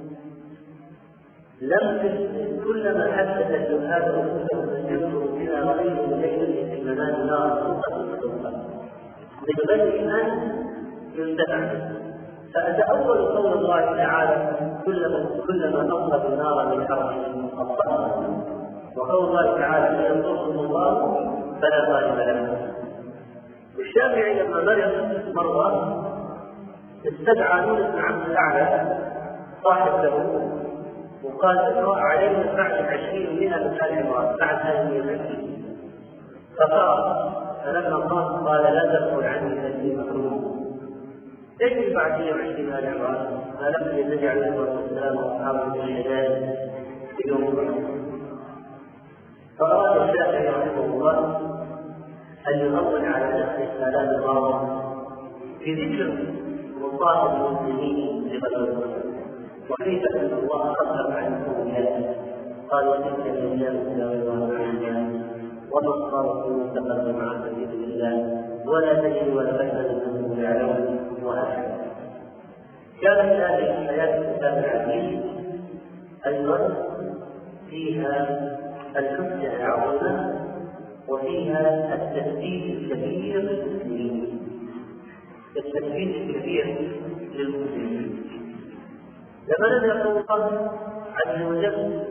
لم كلما حدث هذا الرسول يذكر بنا غير الليل في المنام نار من غير ان يندفع. فأتأول قول الله تعالى كلما كلما نصب النار من حرب أطفأها وقول الله تعالى إن ينصركم الله فلا غالب له. والشافعي لما مرض مرة استدعى نون بن عبد الأعلى صاحب له وقال اقرأ عليه بعد عشرين من الآل عمران بعد هذه العشرين فقرأ فلما قام قال لا تدخل عني الذي مكروه اجري بعد مئة وعشرين آل عمران ما لم يزد عليه الصلاة والسلام وأصحابه الشهداء في يوم القيامة. فأراد الشافعي رحمه الله أن يهون على نفسه الآلام الماضية في ذكر مصائب المسلمين لغزوة وكيف أن الله خفف عن الأولياء قال وتلك الأيام نداولها بين الناس وما الصالحون تقدم عن سبيل الله ولا تجد ولا بشر منهم يعلمون وهكذا. كانت هذه الحياة الكتاب العزيز أيضا فيها الحجة العظيمة وفيها التثبيت الكبير للمسلمين، التثبيت الكبير للمسلمين. لما نزل الله عز وجل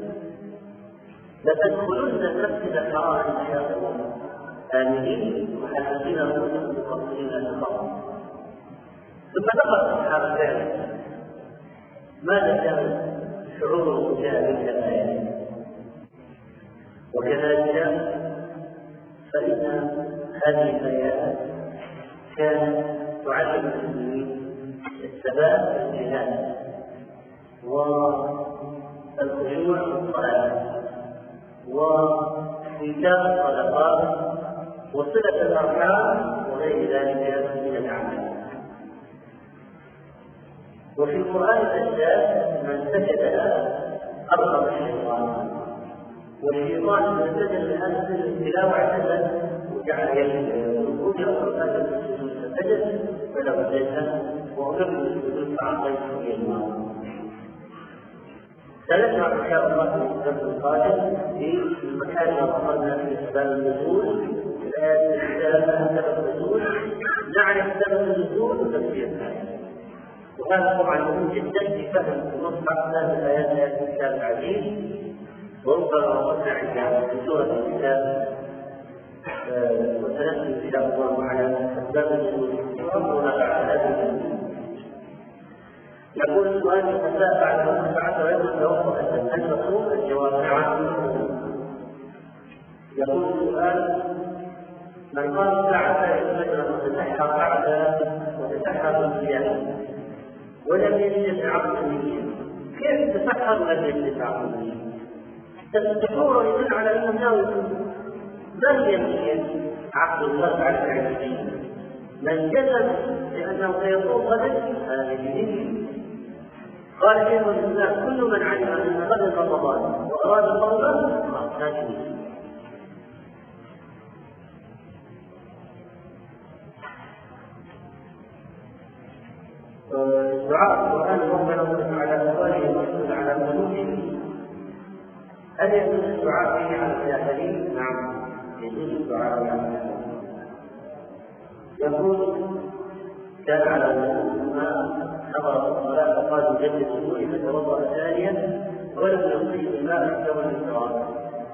لتدخلن المسجد الحرام ان شاء الله آمنين محلقين رؤوسكم مقصرين الخطر. ثم ذكر الصحابة ذلك ماذا كان شعور بهذه الآية، وكذلك فإن هذه الآيات كانت تعلم المسلمين الثبات في الجهاد والخشوع في الصلاة وإيتاء الصدقات وصلة الأرحام وغير ذلك من الأعمال. وفي القرآن الأشياء من سجد أرغب الشيطان، والشيطان من سجد لهذا التلاوة اعتزل وجعل يسجد وجعل سجد فله الجنة وأمرت بالسجود فأعطيته في الماء. سنسمع إن شاء الله في الدرس القادم في المكان ما وصلنا في أسباب النزول، في الآيات الثلاثة سبب النزول، نعرف سبب النزول وتفسير الآية. وهذا طبعا مهم جدا في فهم ونصح هذه الآيات آيات الكتاب العزيز. وربما وصلنا عند سورة الكتاب وسنأتي إن شاء الله على أسباب النزول وأمرنا بعد هذه النزول. يقول السؤال المساء بعد أن بعد ويقول توقف أن تصوم الجواب نعم. يقول السؤال من قال ساعة الفجر وتسحر بعد وتسحر الصيام ولم يجد عقد النية، كيف تسحر ولم يجد عقد النية؟ السحور يدل على أنه ناوي ما هي النية؟ عقد الله على العبادين. من جزم لأنه سيصوم غدا هذه النية. قال شيخ الإسلام كل من علم أن غدا رمضان وأراد صومه هذه النية. دعاء القرآن ربنا صل على أزواجه وصل على ملوكه، هل يجوز الدعاء فيه على الجاهلين؟ نعم يجوز الدعاء على الجاهلين. يقول كان على ما حضر الصلاة فقال جد السبوع فتوضأ ثانيا ولم يصيب الماء سوى الإسراء،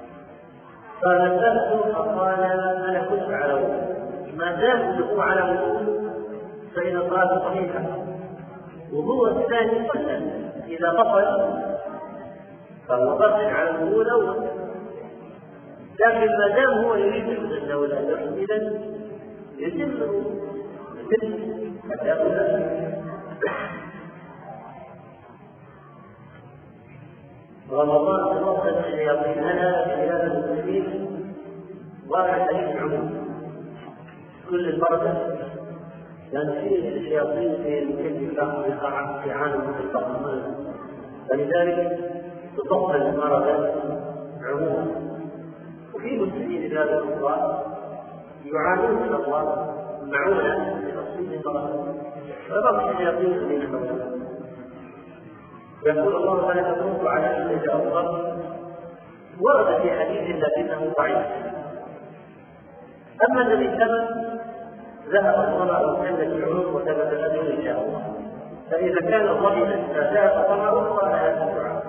فنزلت فقال أنا كنت على وضوء، ما دام أنه على وضوء فإن الصلاة صحيحة. وهو الثاني صلى إذا بطل فهو بطل على الوضوء الأول، لكن ما دام هو يريد السنة والأجر إذا يتم رمضان توصل الشياطين لنا في بلاد المسلمين واحد ألف عموم كل البركة، لأن فيه الشياطين في كل قاعة في عالم الطاقم، فلذلك تطبق المرض عموما. وفي مسلمين بلاد الأخرى يعانون من الله معونة لتصوير المرض، فبقى الشياطين من الخوف. يقول الله فلا تتركوا على أن يتأخر، ورد في حديث لكنه ضعيف. أما الذي ثبت ذهب الظمأ وكانت العروق وثبت الأجر إن شاء الله، فإذا كان ضمنا فذهب الظمأ قال هذا الدعاء.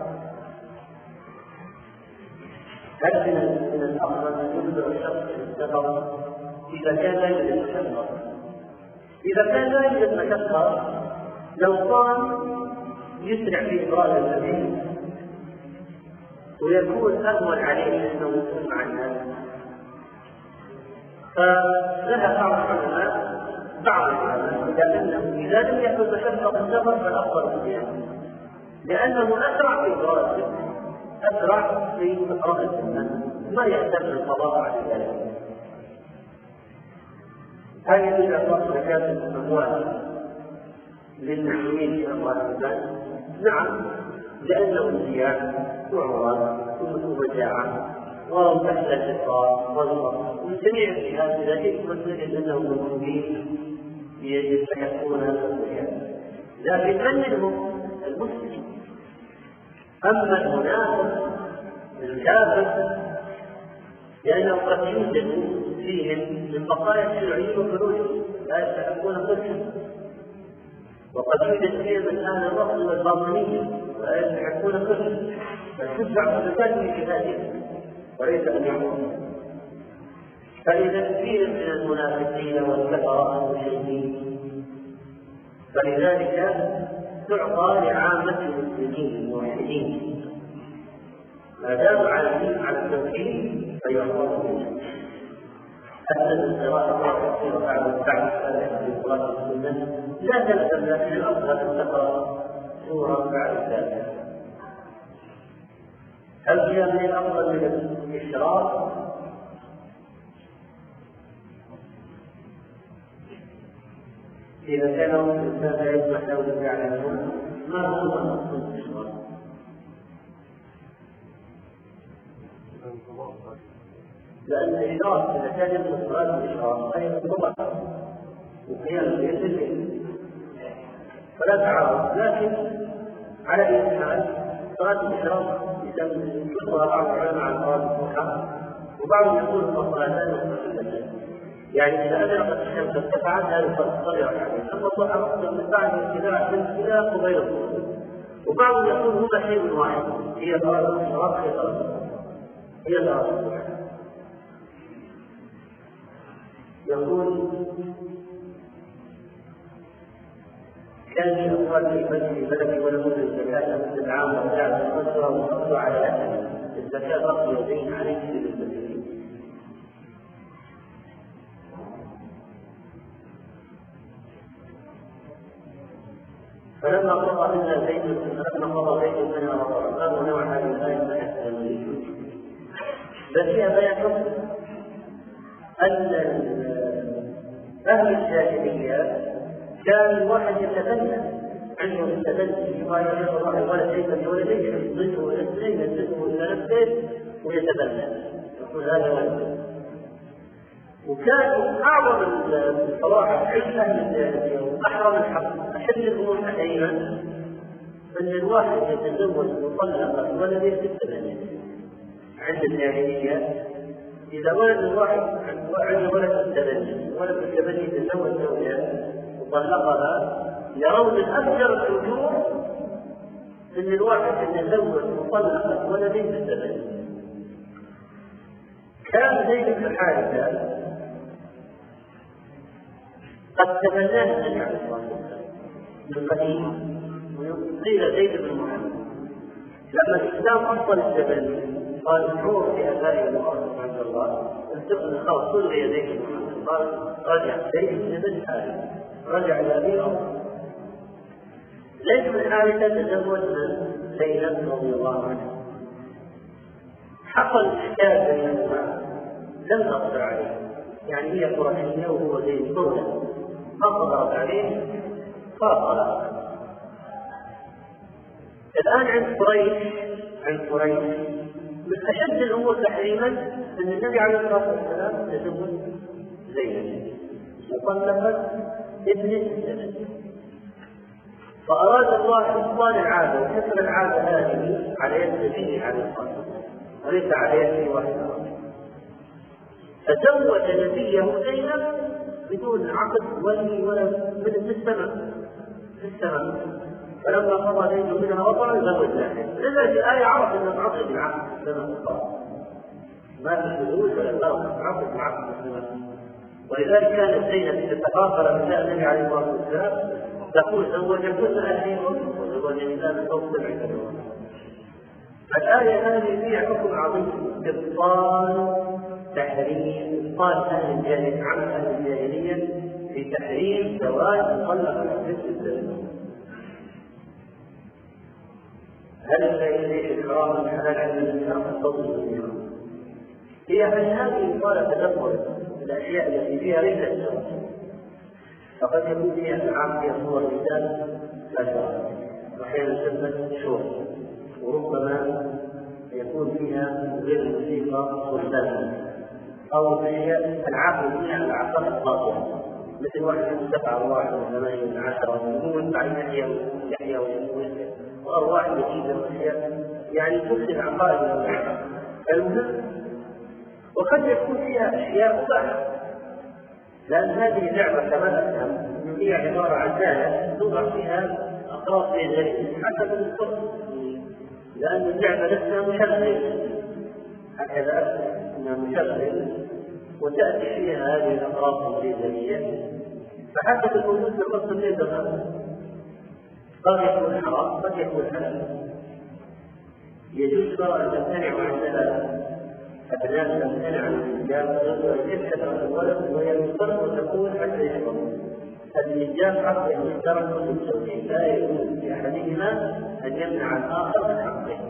هل من الأفضل أن يبدأ الشخص في السفر إذا كان لا يوجد مشقة؟ إذا كان لا يوجد مشقة لو صام يسرع في إبراز السبيل ويكون أهون عليه أنه يسلم مع الناس. فذهب بعض العلماء بعض العلماء إلى أنه إذا لم يكن مشقة السفر فالأفضل الصيام، لأنه أسرع في إبراز أسرع في إبراز السنة ما يحتاج القضاء على ذلك. هل يجوز إعطاء زكاة الأموال للمسلمين في أموال الإنسان؟ نعم، لأنه زيادة وعمران ومجاعة وهم تحت الإفراط والفرط من جميع الجهات إذا كنت نجد أنهم موجودين يستحقون الزكاة، لكن من منهم المسلم. أما المنافق الكافر لأنه قد يوجد فيهم من بقايا الشيوعيين وخروجهم لا يستحقون كلهم، وقد يوجد فيهم من أهل الرفض والباطنية ولا يستحقون كلهم، بل تدفع الزكاة في كتابهم وليس أن يعملون. فإذا كثير من المنافقين والكفرة والمشركين فلذلك تعطى لعامة المسلمين الموحدين ما دام على على التوحيد فيعطون. أسد القراءة والتفسير بعد بعد في قراءة السنة لا تلزم، لكن الأفضل أن تقرأ سورة بعد ذلك. هل هي من الأفضل من الإشراف؟ إذا كانوا الإنسان لا يسمح له أن يعلمون ما هو مقصود الإشراف؟ لأن الإشراف إذا كان يدخل صلاة الإشراف فهي مطلوبة وقيام الليل فلا تعارض، لكن على أي حال صلاة الإشراف يذكرها بعض العلماء عن صلاة الضحى، وبعضهم يقول الصلاتان مختلفتان، يعني إذا أدركت الشمس ارتفعت هذا تصلي ركعتين، أما الضحى أفضل من بعد الابتداء من الابتداء وغير الظهر. وبعضهم يقول هما شيء واحد، هي صلاة الإشراف هي صلاة هي صلاة الضحى. يقول كان في أقوال في بلد بلد ولم يكن الزكاة مثل العام وجعل الأسرة وصلوا على أهل الزكاة رقم يدين عليه للمسلمين. فلما قضى منا زيد فلما قضى زيد منا وطعمه نوع هذه الآية ما يحتمل الوجود. بل فيها بيان أن أهل الجاهلية كان الواحد يتبنى عنده التبني وقال يا الله ولا شيء ولا شيء يصدقه ولا شيء يصدقه إلى نفسه ويتبنى يقول هذا ولد. وكان أعظم الصلاح عند أهل الجاهلية وأحرم الحق أشد الأمور تحريما أن الواحد يتزوج مطلقا ولد بالتبني. عند الجاهلية إذا ولد الواحد عنده ولد التبني ولد التبني تزوج زوجة وطلقها يرون من أكثر الوجوه أن الواحد يتزوج مطلقا ولد بالتبني. كان زيد بن حارثة قد تبناه النبي عليه الصلاة والسلام من قديم، قيل زيد بن محمد لما الإسلام أفضل التبني قال ادعوه في أبائي وأمهاتكم عند الله انتقل خلاص كل يديك محمد قال رجع زيد بن حارثة رجع إلى أبي أمر. زيد بن حارثة تزوج من زينب رضي الله عنها. حصل إشكال بينهما لم نقدر عليه، يعني هي قرشية وهو زيد طولة ما قدرت عليه فاطلق. الآن عند قريش عند قريش من أشد الأمور تحريما أن النبي عليه الصلاة والسلام تزوج زينب وطلقت ابن الزمن، فأراد الله إبطال العادة وكسر العادة هذه على يد النبي عليه الصلاة والسلام وليس على يد واحد فزوج نبيه زينب بدون عقد ولي ولا من السماء في السماء. فلما قضى زيد منها وطرا زوجها، لذلك الآية عرف أن العقد بالعقد كما قال ما في حدود ولا عقد بعقد السماء. ولذلك كانت زينب تتقاطر من النبي عليه الصلاة والسلام تقول زوجتكن أهلي وزوج النساء من فوق سبع سنوات. الآية هذه فيها حكم عظيم إبطال تحريم إبطال أهل الجاهلية عن أهل الجاهلية في تحريم زواج مطلق الحديث الزوج. هل الشيء الحرام الحلال عند الإسلام الفضل هي من هذه قال تدبر الأشياء التي فيها ليس الزواج، فقد يكون فيها العام فيها صور الإنسان لا شرع وأحيانا تثبت شور وربما يكون فيها غير الموسيقى والفن أو أشياء العقل فيها العقل الباطل، مثل واحد من سبع أرواح من ثمانية من عشرة ويموت بعد يحيى يحيى ويموت وأرواح جديدة وأشياء يعني تفسد عقائد المهم. وقد يكون فيها أشياء صح، لأن هذه اللعبة كما أفهم هي عبارة عن آلة توضع فيها أقراص غير حسب القصد، لأن اللعبة نفسها مشغل هكذا أفهم أنها مشغل وتأتي فيها هذه الأقراص الغيرية، فحسب الوجود في القصد اللي دخل قد يكون حرام قد يكون حلال. يجوز ترى أن تمتنع عن ثلاثة، الناس تمتنع عن الإنجاب ويكتب الولد ويفترض وتكون حتى يحكم الإنجاب حق يشترك في الزوجين، لا يجوز لأحدهما أن يمنع الآخر من حقه.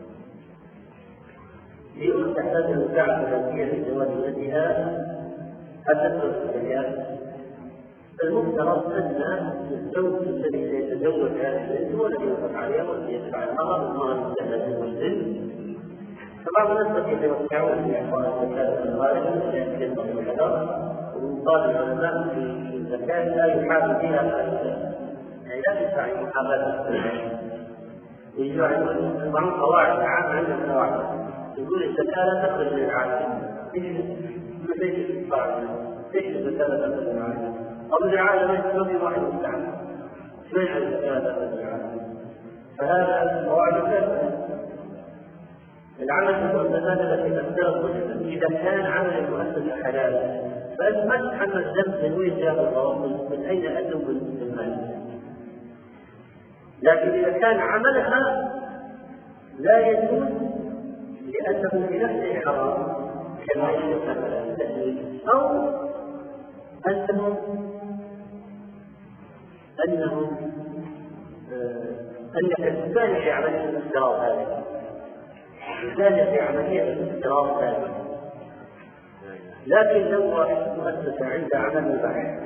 يقول تحتاج المساعدة التي في زواج ولدها هل تدخل في الزكاة؟ المفترض أن الزوج الذي سيتزوج هذه البنت هو الذي يوافق عليها والذي يدفع المهر والمهر المسدد المسلم. فبعض الناس يتوسعون في إعطاء الزكاة في الغالب ليكتب الحذر، ومن قال العلماء في الزكاة لا يحابي فيها الأشياء، يعني لا تدفع المحاباة. يجعلون يضعون قواعد عامة عند القواعد يقول الزكاة لا تخرج من العالم، ليش القاعدة؟ ليش الزكاة لا تخرج من العالم؟ أو العالم يستوي واحد مستعمل، ليش الزكاة لا تخرج من العالم؟ فهذا القواعد ثابتة. العمل المؤسسات التي تفترض إذا كان عمل المؤسسة حلالا فأنت ما تتحمل ذنب من وين جاء الغرض من أين أتوا بالمال، لكن إذا كان عملها لا يجوز لأنه في نفسه حرام كما التأليف أو أنهم أنهم أنك تسالي في عملية الافتراض هذه تسالي في عملية الافتراض هذه. لكن لو مؤسسة عند عمل مباح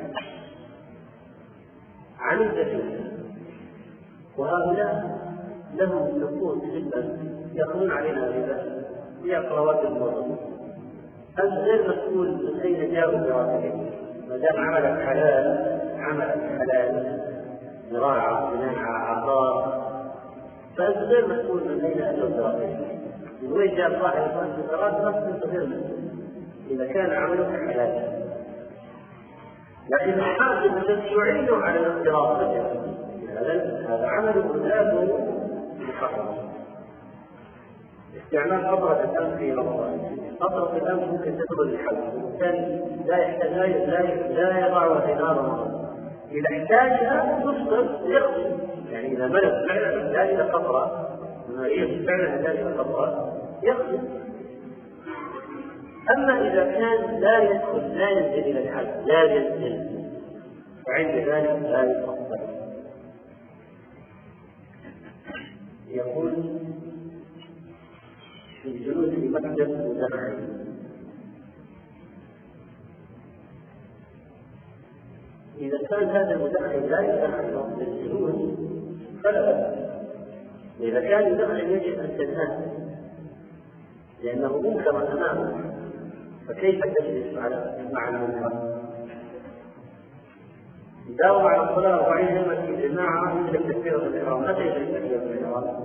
عمل جديد وهؤلاء لهم نقود جدا يأخذون علينا الربا بأقراوات الموضوع، أنت غير مسؤول من أين جاءوا براتبهم، ما دام عملك حلال عملك حلال زراعة صناعة عقار فأنت غير مسؤول من أين أتوا براتبهم، من وين جاء صاحب المؤسسة نفسه غير مسؤول إذا كان عملك حلال. لكن الحاكم الذي يعينه على الاقتراض هذا عمل لا محرم. استعمال قطرة الأنف في رمضان، قطرة الأنف ممكن تدخل الحلق والثاني لا يحتاج لا لا يضعها في نار رمضان، إذا احتاجها تفطر يغسل، يعني إذا ملك فعلا يحتاج إلى قطرة المريض فعلا يحتاج إلى قطرة يغسل. أما إذا كان لا يدخل لا ينزل إلى الحلق لا ينزل فعند ذلك لا يفطر. يقول في الجلوس في مكتب مدخن إذا كان هذا المدخن لا يدخن وقت الجلوس فلا بأس، إذا كان يدخن يجب أن تنهى لأنه منكر أمامه، فكيف تجلس مع المنكر؟ داوم على الصلاة أربعين يوما في جماعة مثل تكبيرة الإحرام، متى يجب تكبيرة الإحرام؟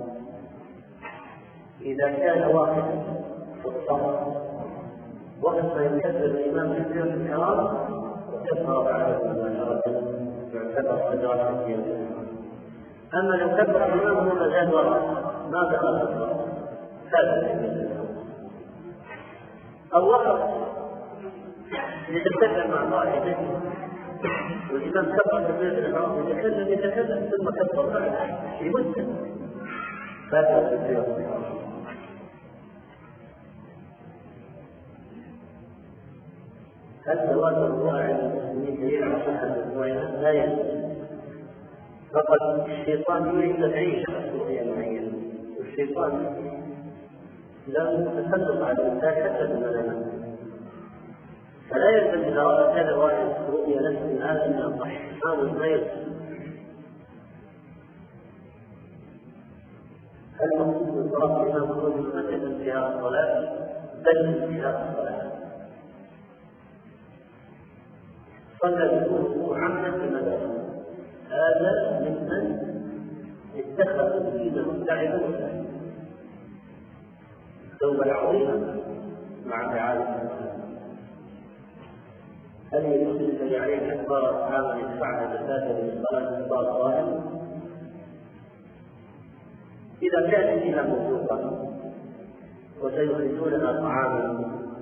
إذا كان واحد في الصلاة وقت ما يكبر الإمام تكبيرة الإحرام وكبر بعده مباشرة يعتبر صدرة تكبيرة الإحرام. أما لو كبر الإمام هو ما زال وراء ما دخل الصلاة هذا تكبيرة الإحرام. أو وقت يتكلم مع صاحبه والإمام كبر تكبيرة الإحرام يتكلم يتكلم ثم كبر بعده في مدة هذا تكبيرة الإحرام. هل زواج الرواعي المسلمين دليل على صحة الرواية؟ لا يجوز، فقد الشيطان يريد أن تعيش خصوصية معينة، والشيطان لا يتسلط على الإنسان حتى بالمنامات، فلا يلزم إذا رأى كان واحد رؤيا نفسه هذا من الصح هذا ما يلزم. هل المقصود بالصلاة الإمام خروج المسجد انتهاء الصلاة بل انتهاء الصلاة؟ صلى بكون عمدا في المدارس، هذا ممن اتخذوا دينهم لعبا توبة عظيمة مع تعالى. هل يجوز الذي عليه كفارة عام يدفعها زكاة للصلاة الصلاة الظاهر؟ إذا كان فيها موثوقا وسيخرجون لنا طعاما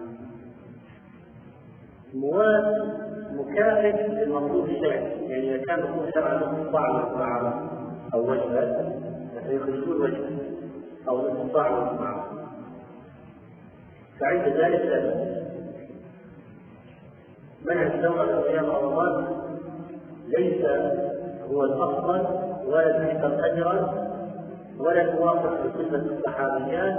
مكافئ للمطلوب الشرعي، يعني إذا كان مطلوب شرعا نصف طعام طعام أو وجبة فسيخرجون وجبة أو نصف طعام طعام، فعند ذلك لا بأس. منع الدورة في صيام رمضان ليس هو الأفضل ولا تحصل أجرا ولا توافق بسنة الصحابيات،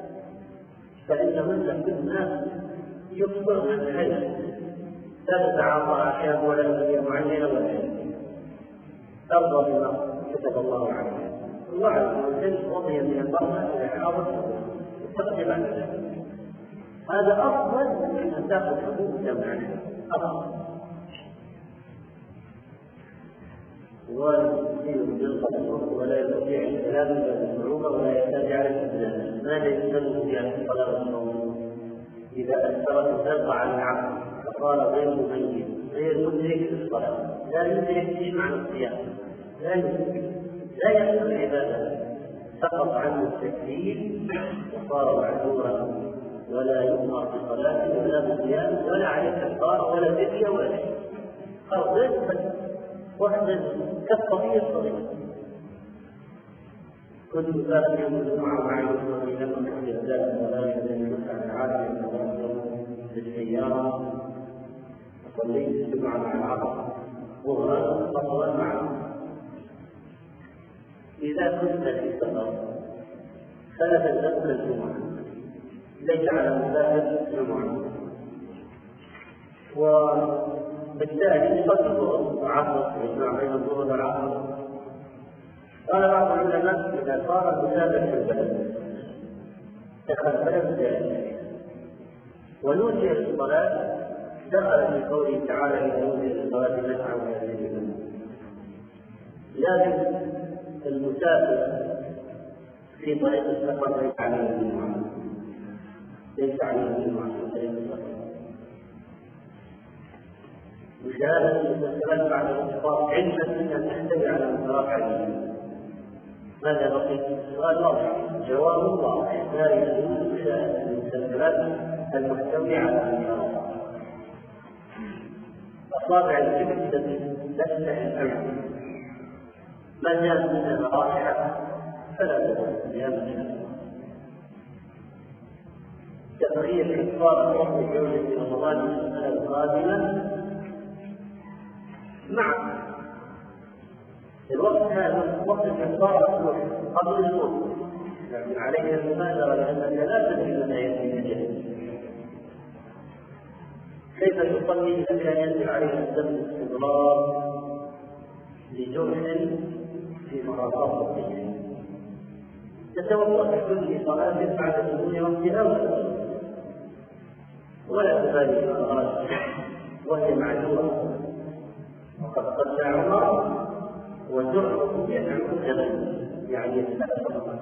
فإنهن كنا يكثر من الحج لا تتعاطى أحيانا ولا نبي معينة ولا شيء، ترضى بما كتب الله عليه. الله عز وجل رضي من المرأة إلى حاضر تقدم على ذلك، هذا أفضل من أن تأخذ حقوق جمعها أفضل. ويصير بالقصر ولا يستطيع الكلام إلا بصعوبة ولا يحتاج على الاستدلال. ماذا يستدل في أن الصلاة والصوم إذا أثرت تبقى على العقل فصار غير مميز غير مدرك للصلاة، لا يدرك ايش معنى الصيام، لا يدرك، لا يحصل العبادة، سقط عنه التكليف وصار معذورا ولا يؤمر بصلاة ولا بصيام ولا عليه كفارة ولا فدية ولا شيء، خلاص واحدة كالطبيعي الصغير. كنت ذات يوم الجمعة مع المسلمين لما كنت ذات وذلك الذي يسعى العالم بالسيارة، وصليت الجمعة مع العصر ظهرا فصلا معه. إذا كنت في سفر فلا تلزمك الجمعة، ليس على مسافر الجمعة، وبالتالي قد الظهر وعصر يجمع بين الظهر والعصر. قال بعض العلماء إذا صار المسافر في البلد تخلفت ذلك ونودي للصلاة دخل في قوله تعالى إذا نودي للصلاة فاسعوا إلى ذكر الله. لكن المسافر في طريق السفر ليس عليه الجمعة، ليس عليه الجمعة في طريق السفر. مشاهدة المسافرات بعد الانتقال علما أن تحتوي على انصراف عليه. ماذا بقي؟ السؤال واضح، جواب واضح، لا يجوز مشاهدة المسافرات المحتوية على انصراف. أصابع الجبل التي تفتح الأمر ما دام منها رائحة فلا تكون بها مشاهدة. تأخير كفارة حكم الجولة في رمضان السنة القادمة مع الوقت هذا وقت الكفارة قبل الموت، لكن عليها المبادرة لأنك لا تدري متى يأتي الجهل. كيف تصلي إذا كان ينزل عليه الدم باستمرار لجرح في مرافق الطين؟ تتوقف كل صلاة بعد دخول وقتها ولا تبالي بالأغراض وهي معذورة، وقد صلى عمر وجرحه يدعو الجبل يعني يتأثر.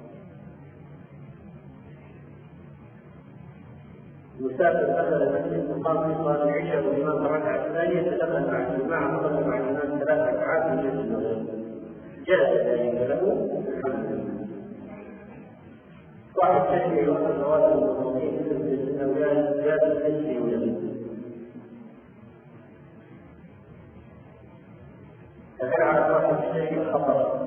مسافر دخل المسجد مقام في صلاه العشاء والامام الركعه الثانيه تدخل مع الجماعه صلى مع الامام ثلاث ركعات من المغرب، جاز ذلك له الحمد لله. واحد تشريع وقت الرواتب المصروفين مثل الاولاد جاز الحج وله. فهل على واحد تشريع خطر؟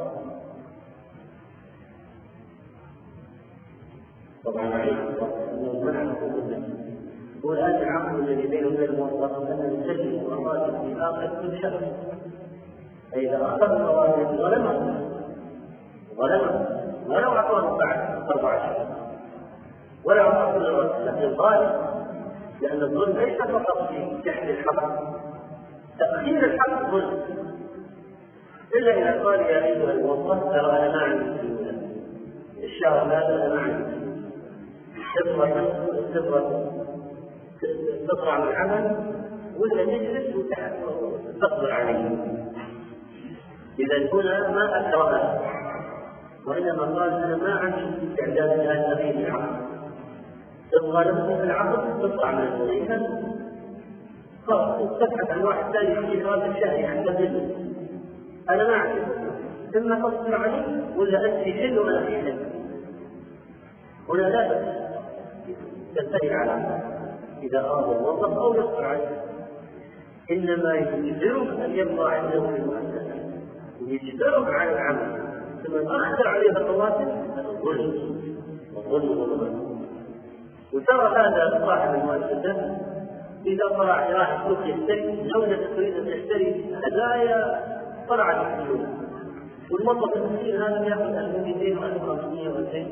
طبعا عليه انه منع حقوق الناس. والآن العقد الذي بينه وبين الموظف أن يسلم الراتب في آخر كل شهر، فإذا أخذ الرواتب ظلمه ظلمه ولو أعطاه بعد أربع شهور ولا أعطاه الراتب، لكن ظالم، لأن الظلم ليس فقط في جحد الحق، تأخير الحق ظلم، إلا إذا قال يا أيها الموظف ترى أنا ما عندي سيولة الشهر هذا أنا عندي تبغى تبغى تطلع من العمل ولا تجلس وتصبر عليه. إذا هنا ما أكرهه، وإنما قال أنا ما عندي استعداد لهذا في العقد، تبغى نفسك العقد تطلع من الوظيفة خلاص تبحث عن واحد ثاني يجي هذا الشهر يعتزل. أنا ما أعرف إما تصبر عليه ولا أنت في حل وأنا في حل. هنا لا بأس تتبع على إذا أراد الوظف أو يصبر عليه، إنما يجبره أن يبقى عنده في المؤسسة، يجبره على العمل ثم يأخر عليه الرواتب. هذا ظلم وظلم وظلم. وترى هذا صاحب المؤسسة إذا طلع راح السوق يشتري زوجة تريد أن تشتري هدايا طلعت السوق، والموظف المسكين هذا يأخذ ألف ومئتين وألف وخمسمائة وألفين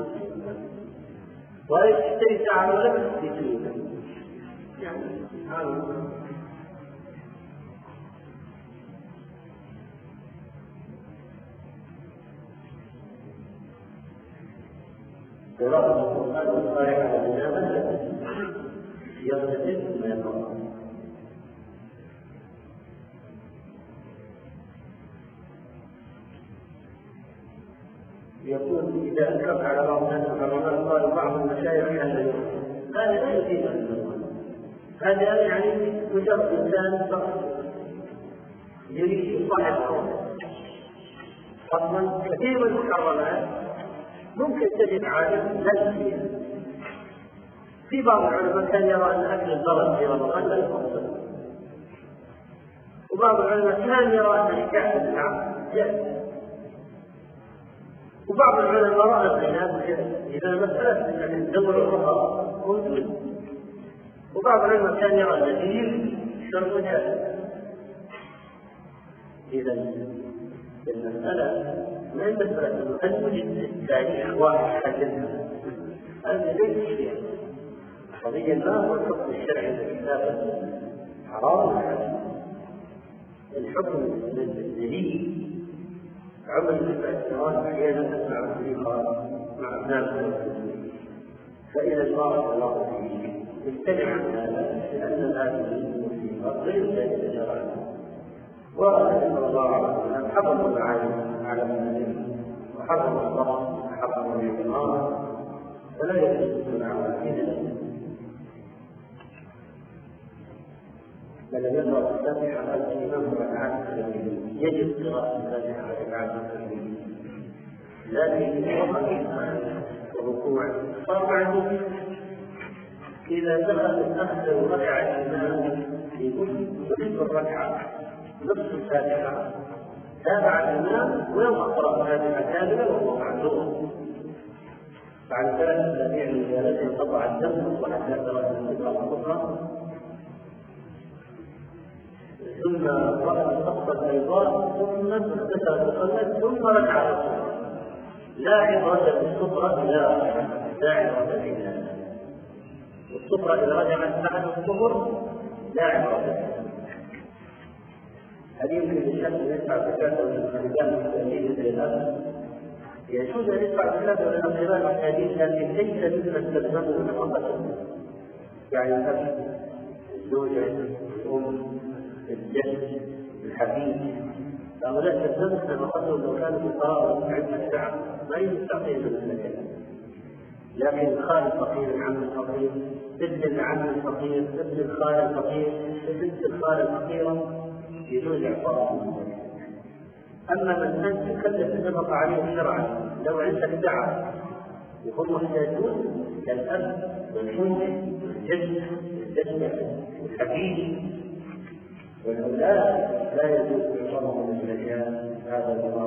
ويشتري ساعة ولبس بسيطة. يعني هذا قراءة القرآن والقارئ على الإجابة يغتسل من القرآن. يقول إذا أنكر على بعض الناس الحرمات قال بعض المشايخ حل هذا لا يفيد من القرآن. هذا يعني مجرد إنسان فقط يريد يصلح القرآن. أصلا كثير من المحرمات ممكن تجد عالم لا فيها. في بعض العلماء كان يرى أن أكل الضرر في رمضان لا يفضل، وبعض العلماء كان يرى أن إحداث النعم جائز، وبعض العلماء رأى الخلاف إذا مسألة أنك تدور الرخاء موجود، وبعض العلماء كان يرى النذير شرط جائز. إذا المسألة ما هي مسألة أن وجد تاريخ واحد حدثها، هذا ليس شيئا. قضية ما هو الحكم الشرعي للكتابة حرام وحرام. الحكم الدليل عمل سبع سنوات أحيانا مع الصديقات مع أبناء، فإذا بارك الله فيه استمع عن هذا لأن هذه المصيبة غير ذلك شرعا. ورسول الله عليه وسلم حرم المعاني على النبي وحرم الضغط وحرم الإمام، فلا يجوز العمل إلا بل يقرأ الفاتحة على الإمام ركعات كثيرة، يجب قراءة الفاتحة ركعات كثيرة، لكن الركوع طبعا إذا دخل الأخذ ركعة الإمام يقول نصف الركعة نصف الفاتحة تابع الإمام ولو أقرأ الفاتحة كاملة وهو معذور. بعد ثلاث أسابيع من جلسة انقطع الدم وحتى درجة الانقطاع الأخرى، ثم رأى الصفة البيضاء ثم اغتسل وصلى ثم ركع. لا عبرة بالصفرة لا لا عبرة بها. الصفرة إذا رجعت بعد الظهر لا عبرة بها. هل يمكن للشخص أن يدفع زكاة الرجال المحتاجين للغيرات؟ يجوز أن يدفع زكاة للغيرات المحتاجين، لكن ليس مما استلزمه نفقته. يعني مثلا الزوجة، الأم، الجد، الحبيب، هؤلاء تلزمت نفقتهم لو كانوا في قرار عدة ساعة ما يستطيع من الزكاة. لكن خال الفقير، العم الفقير، ابن العم الفقير، ابن الخال الفقير، بنت الخال الفقيرة يجوز إعطائهم. أما من أنت تكلف النفقة عليه شرعا، لو عندك دعوة وهم محتاجون كالأب والأم والجد والجدة والحبيب والأولاد لا يجوز إعطائهم الزكاة. هذا